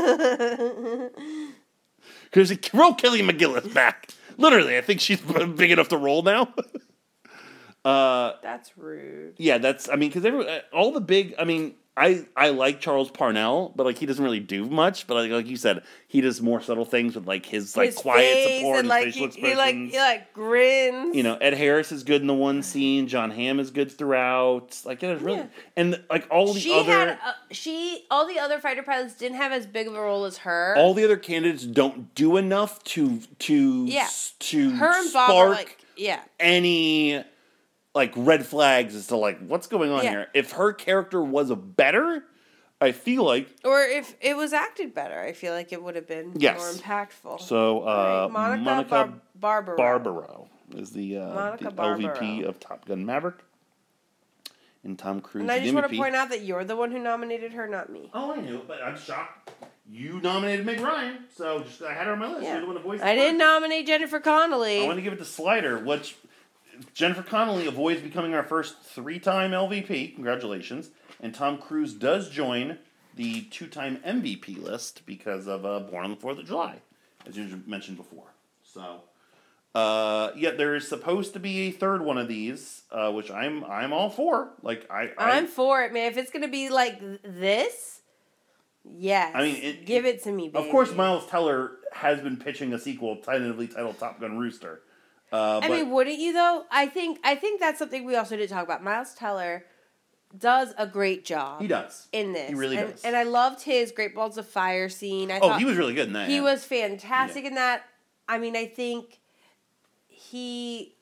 Could have seen roll Kelly McGillis back. Literally, I think she's big enough to roll now. uh, That's rude. yeah, that's. I mean, because every all the big. I mean, I I like Charles Parnell, but like he doesn't really do much. But like like you said, he does more subtle things with like his like His quiet face support and and like facial he, he like expressions. he like grins. You know, Ed Harris is good in the one scene. John Hamm is good throughout. Like it was really, Yeah. and like all the she other, had a, she all the other fighter pilots didn't have as big of a role as her. all the other candidates don't do enough to to Yeah. s- to her and Bob spark are like yeah. any like red flags as to like what's going on Yeah. here. If her character was a better, I feel like Or if it was acted better, I feel like it would have been Yes. more impactful. so. Uh, Right. Monica, Monica Bar- Barbaro. Barbaro is the, uh, Monica the L V P Barbaro. of Top Gun Maverick, and Tom Cruise. And I the just want M V to P. point out that you're the one who nominated her, not me. Oh, I knew, but I'm shocked. You nominated Meg Ryan, so just I had her on my list. Yeah. You're the one to voice. I it didn't first. nominate Jennifer Connelly. I want to give it to Slider, which Jennifer Connelly avoids becoming our first three-time L V P. Congratulations! And Tom Cruise does join the two-time M V P list because of uh, Born on the Fourth of July, as you mentioned before. So, uh, yeah, there is supposed to be a third one of these, uh, which I'm I'm all for. Like I, I I'm for it, man. If it's gonna be like th- this, yes. I mean, it- give it to me, baby. Of course, Miles Teller has been pitching a sequel tentatively titled Top Gun Rooster. Uh, I but mean, wouldn't you though? I think I think that's something we also didn't talk about. Miles Teller does a great job. he does. in this. He really and, does. And I loved his Great Balls of Fire scene. I Oh, thought he was really good in that. he yeah. was fantastic Yeah. in that. I mean, I think he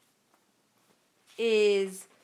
is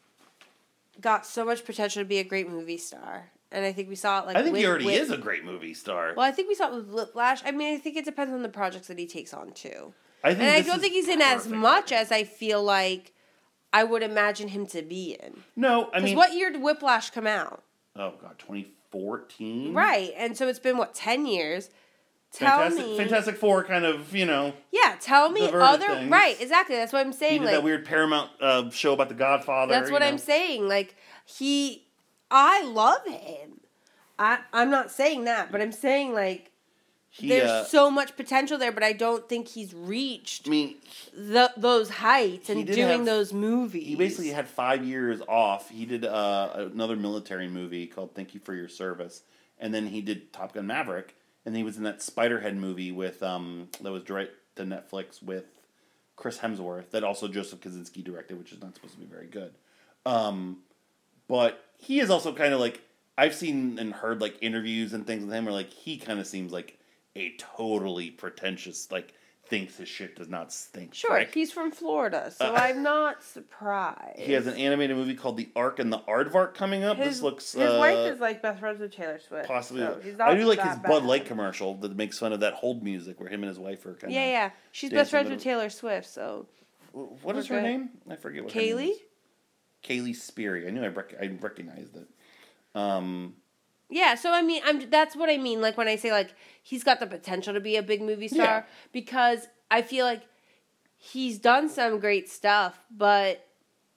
got so much potential to be a great movie star. And I think we saw it like I think with, he already with- is a great movie star. Well, I think we saw it with Whiplash. I mean, I think it depends on the projects that he takes on too. I think And I this don't is think he's in as perfect. much as I feel like I would imagine him to be in. No, I Because mean, what year did Whiplash come out? oh god, twenty fourteen. Right, and so it's been what ten years. Tell Fantastic, me, Fantastic Four, kind of, you know, yeah. Tell me diverted other things. right, exactly. That's what I'm he saying. did Like that weird Paramount uh, show about the Godfather. that's what you I'm know. saying. Like he, I love him. I I'm not saying that, but I'm saying like He, there's uh, so much potential there, but I don't think he's reached I mean, the, those heights He and did doing have- those movies. he basically had five years off. He did uh, another military movie called Thank You for Your Service, and then he did Top Gun Maverick, and he was in that Spiderhead movie with um that was direct to Netflix with Chris Hemsworth that also Joseph Kosinski directed, which is not supposed to be very good. Um, but he is also kind of like I've seen and heard like interviews and things with him where like he kind of seems like a totally pretentious like thinks his shit does not stink. Sure, prick. he's from Florida, so Uh, I'm not surprised. He has an animated movie called The Ark and the Aardvark coming up. His, this looks his uh, wife is like best friends with Taylor Swift. possibly. so he's not I do like that his Bud bad. Light commercial that makes fun of that hold music where him and his wife are kind of. Yeah, yeah. She's dancing best friends with with Taylor Swift, so What is We're her good. name? I forget what her name Kaylee? is. Kaylee Sperry. I knew I, rec- I recognized it. Um, yeah. So I mean, I'm that's what I mean. Like when I say like he's got the potential to be a big movie star Yeah. because I feel like he's done some great stuff, but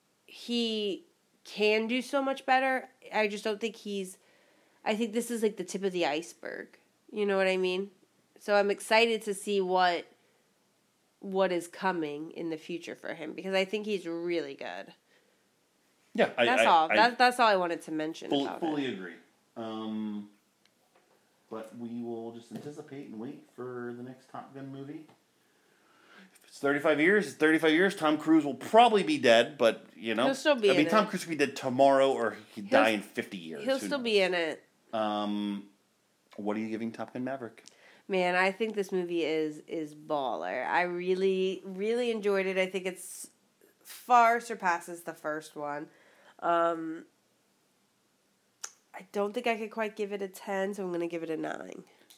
he can do so much better. I just don't think he's. I think this is like the tip of the iceberg. You know what I mean? So I'm excited to see what what is coming in the future for him because I think he's really good. yeah, I, That's I, all. I that's that's all I wanted to mention fully, about fully it. agree. Um, but we will just anticipate and wait for the next Top Gun movie. If it's thirty-five years, it's thirty-five years. Tom Cruise will probably be dead, but, you know. He'll still be I mean, in Tom it. Cruise could be dead tomorrow or he'd die He'll- in fifty years. He'll Who still knows? be in it. Um, what are you giving Top Gun Maverick? Man, I think this movie is is baller. I really really enjoyed it. I think it's far surpasses the first one. Um, I don't think I could quite give it a ten, so I'm going to give it a nine.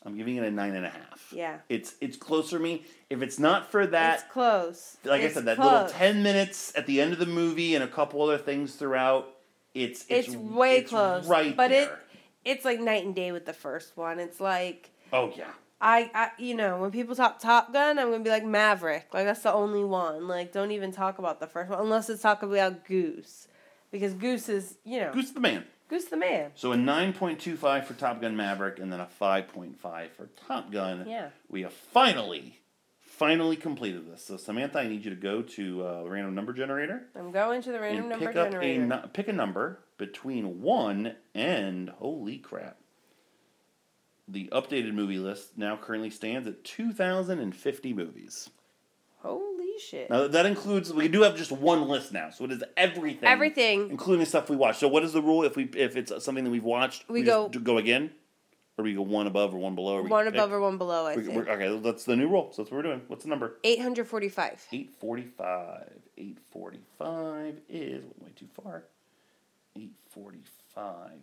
I'm giving it a nine and a half. Yeah. It's it's closer to me. If it's not for that, It's close. like it's I said, that close. little ten minutes at the end of the movie and a couple other things throughout, it's it's, It's way it's close. right but there. it it's like night and day with the first one. It's like Oh yeah. I, I you know, when people talk Top Gun, I'm gonna be like Maverick. Like that's the only one. Like don't even talk about the first one unless it's talking about Goose. Because Goose is, you know, Goose the man. Goose the man. So a nine point two five for Top Gun Maverick and then a five point five for Top Gun. Yeah. We have finally, finally completed this. So Samantha, I need you to go to uh, the random number generator I'm going to the random and number pick up generator. a nu- pick a number between one and holy crap. The updated movie list now currently stands at two thousand fifty movies. Holy shit. Now that includes we do have just one list now, so it is everything. Everything. including stuff we watched. So what is the rule if we if it's something that we've watched? We just go- do- go again, or we go one above or one below. Or we One pick? above or one below, I We- think. we're- okay, that's the new rule. So that's what we're doing. What's the number? eight hundred forty-five. Eight forty-five. Eight forty-five is went way too far. Eight forty-five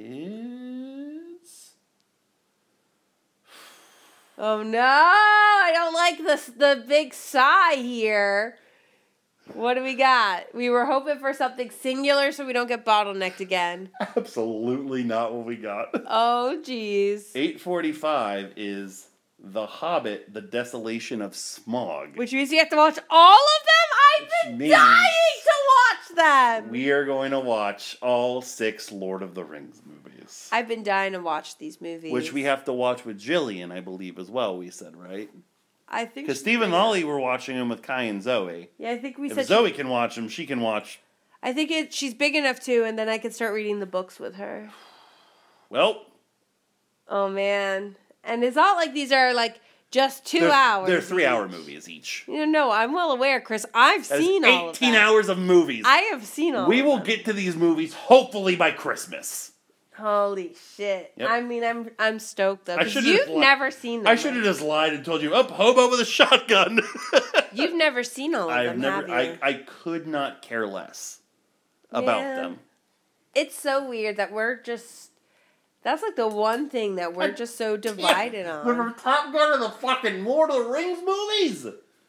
is. Oh no! I don't like this. The big sigh here. What do we got? We were hoping for something singular so we don't get bottlenecked again. Absolutely not what we got. Oh jeez. Eight forty-five is The Hobbit: The Desolation of Smaug. Which means you have to watch all of them. I've Which been means dying to watch them. We are going to watch all six Lord of the Rings movies. I've been dying to watch these movies. Which we have to watch with Jillian, I believe, as well, we said, right? I think Because she- Steve and Ollie were watching them with Kai and Zoe. Yeah, I think we If said. Zoe she, can watch them, she can watch. I think it. She's big enough too, and then I can start reading the books with her. Well, Oh man, and it's not like these are like just 2 they're, hours. They're three-hour each. movies each. You know, no, I'm well aware, Chris. I've That is seen all of eighteen that. hours of movies. I have seen all. we of will them. get to these movies hopefully by Christmas. Holy shit! Yep. I mean, I'm I'm stoked though. I 'Cause should've you've just li- never seen them. I should have just lied and told you, up, hobo with a shotgun. You've never seen all of I've them, never. have you? I, I could not care less about Yeah. them. It's so weird that we're just. That's like the one thing that we're just so divided We're on. from Top Gun to the fucking Lord of the Rings movies.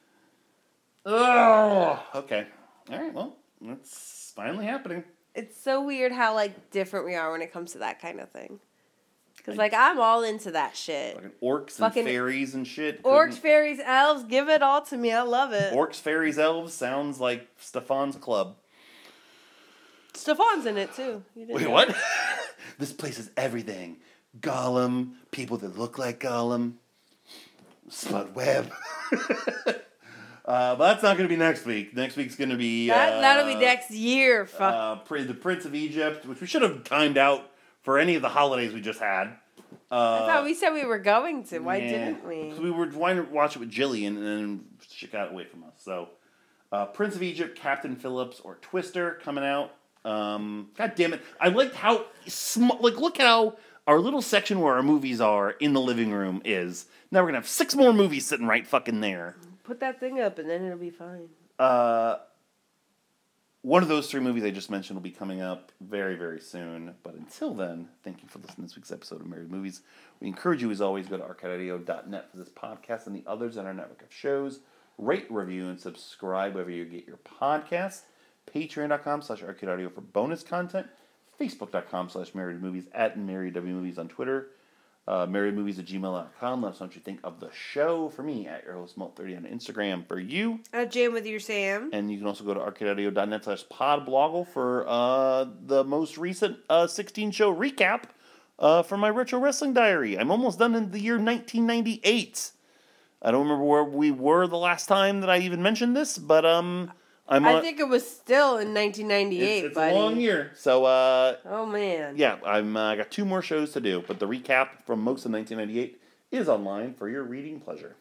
Oh, okay. All right. Well, it's finally happening. It's so weird how like different we are when it comes to that kind of thing. Because I- like I'm all into that shit. Fucking orcs Fucking and fairies and shit. Orcs, Couldn't- fairies, elves, give it all to me. I love it. Orcs, fairies, elves sounds like Stefan's club. Stefan's in it too. You didn't Wait, know. what? This place is everything. Gollum, people that look like Gollum, Spud Webb. uh, but that's not going to be next week. Next week's going to be That uh, that'll be next year. Fuck. uh, Pri- the Prince of Egypt, which we should have timed out for any of the holidays we just had. Uh, I thought we said we were going to. Why yeah. didn't we? 'Cause we were trying to watch it with Jillian, and then she got away from us. So, uh, Prince of Egypt, Captain Phillips, or Twister coming out. Um, God damn it! I liked how sm- like look how our little section where our movies are in the living room is. Now we're gonna have six more movies sitting right fucking there. Put that thing up and then it'll be fine. Uh, one of those three movies I just mentioned will be coming up very, very soon. But until then, thank you for listening to this week's episode of Married Movies. We encourage you, as always, go to arcade audio dot net for this podcast and the others on our network of shows. Rate, review, and subscribe wherever you get your podcasts. Patreon.com slash Arcade Audio for bonus content. Facebook.com slash Married Movies at Married W Movies on Twitter. Uh, marriedmovies at gmail dot com. Let us know what you think of the show. For me, at your host, Malt thirty on Instagram. For you. At Jam with your Sam. And you can also go to arcade audio dot net slash podbloggle for uh, the most recent uh, sixteen-show recap uh, from my Retro Wrestling Diary. I'm almost done in the year nineteen ninety-eight. I don't remember where we were the last time that I even mentioned this, but um, I'm I on, think it was still in nineteen ninety-eight, it's, it's buddy. a long year. So, uh, Oh man. yeah, I'm uh, got two more shows to do, but the recap from most of nineteen ninety-eight is online for your reading pleasure.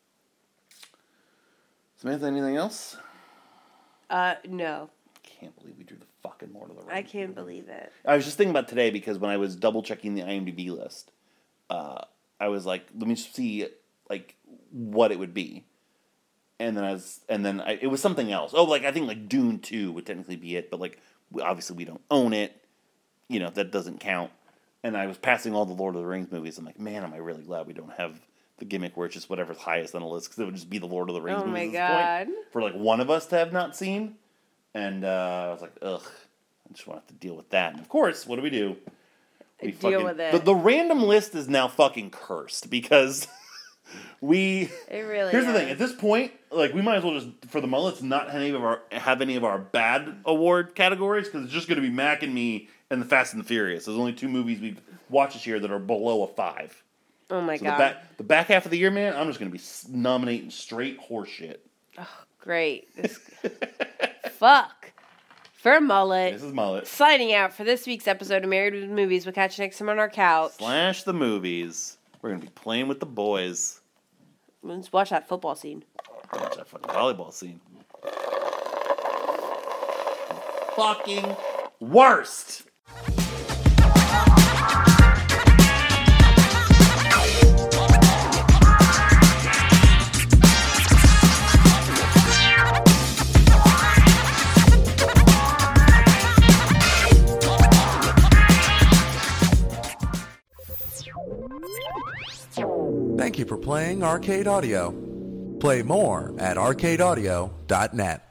Samantha, anything else? Uh, no, Can't believe we drew the fucking Lord of the Rings. I can't believe it. I was just thinking about today because when I was double checking the IMDb list, uh, I was like, let me see like what it would be, and then I was, and then I, it was something else. Oh, like I think like Dune two would technically be it, but like we, obviously we don't own it, you know that doesn't count. and I was passing all the Lord of the Rings movies. I'm like, man, am I really glad we don't have the gimmick where it's just whatever's highest on the list, because it would just be the Lord of the Rings Oh movies my at this God. point for like one of us to have not seen. And uh, I was like, ugh, I just want to have to deal with that. And of course, what do we do? We Deal fucking, with it. The, the random list is now fucking cursed because we. It really Here's is. the thing. At this point, like, we might as well just, for the mullets, not have any of our have any of our bad award categories, because it's just going to be Mac and me and the Fast and the Furious. There's only two movies we've watched this year that are below a five. Oh my So God. the back the back half of the year, man, I'm just going to be s- nominating straight horseshit. Oh, great. This... Fuck. For Mullet. This is mullet Signing out for this week's episode of Married with Movies. We'll catch you next time on our couch. slash the movies. We're going to be playing with the boys. Let's watch that football scene. Watch that fucking volleyball scene. Fucking worst. Thank you for playing Arcade Audio. Play more at arcade audio dot net.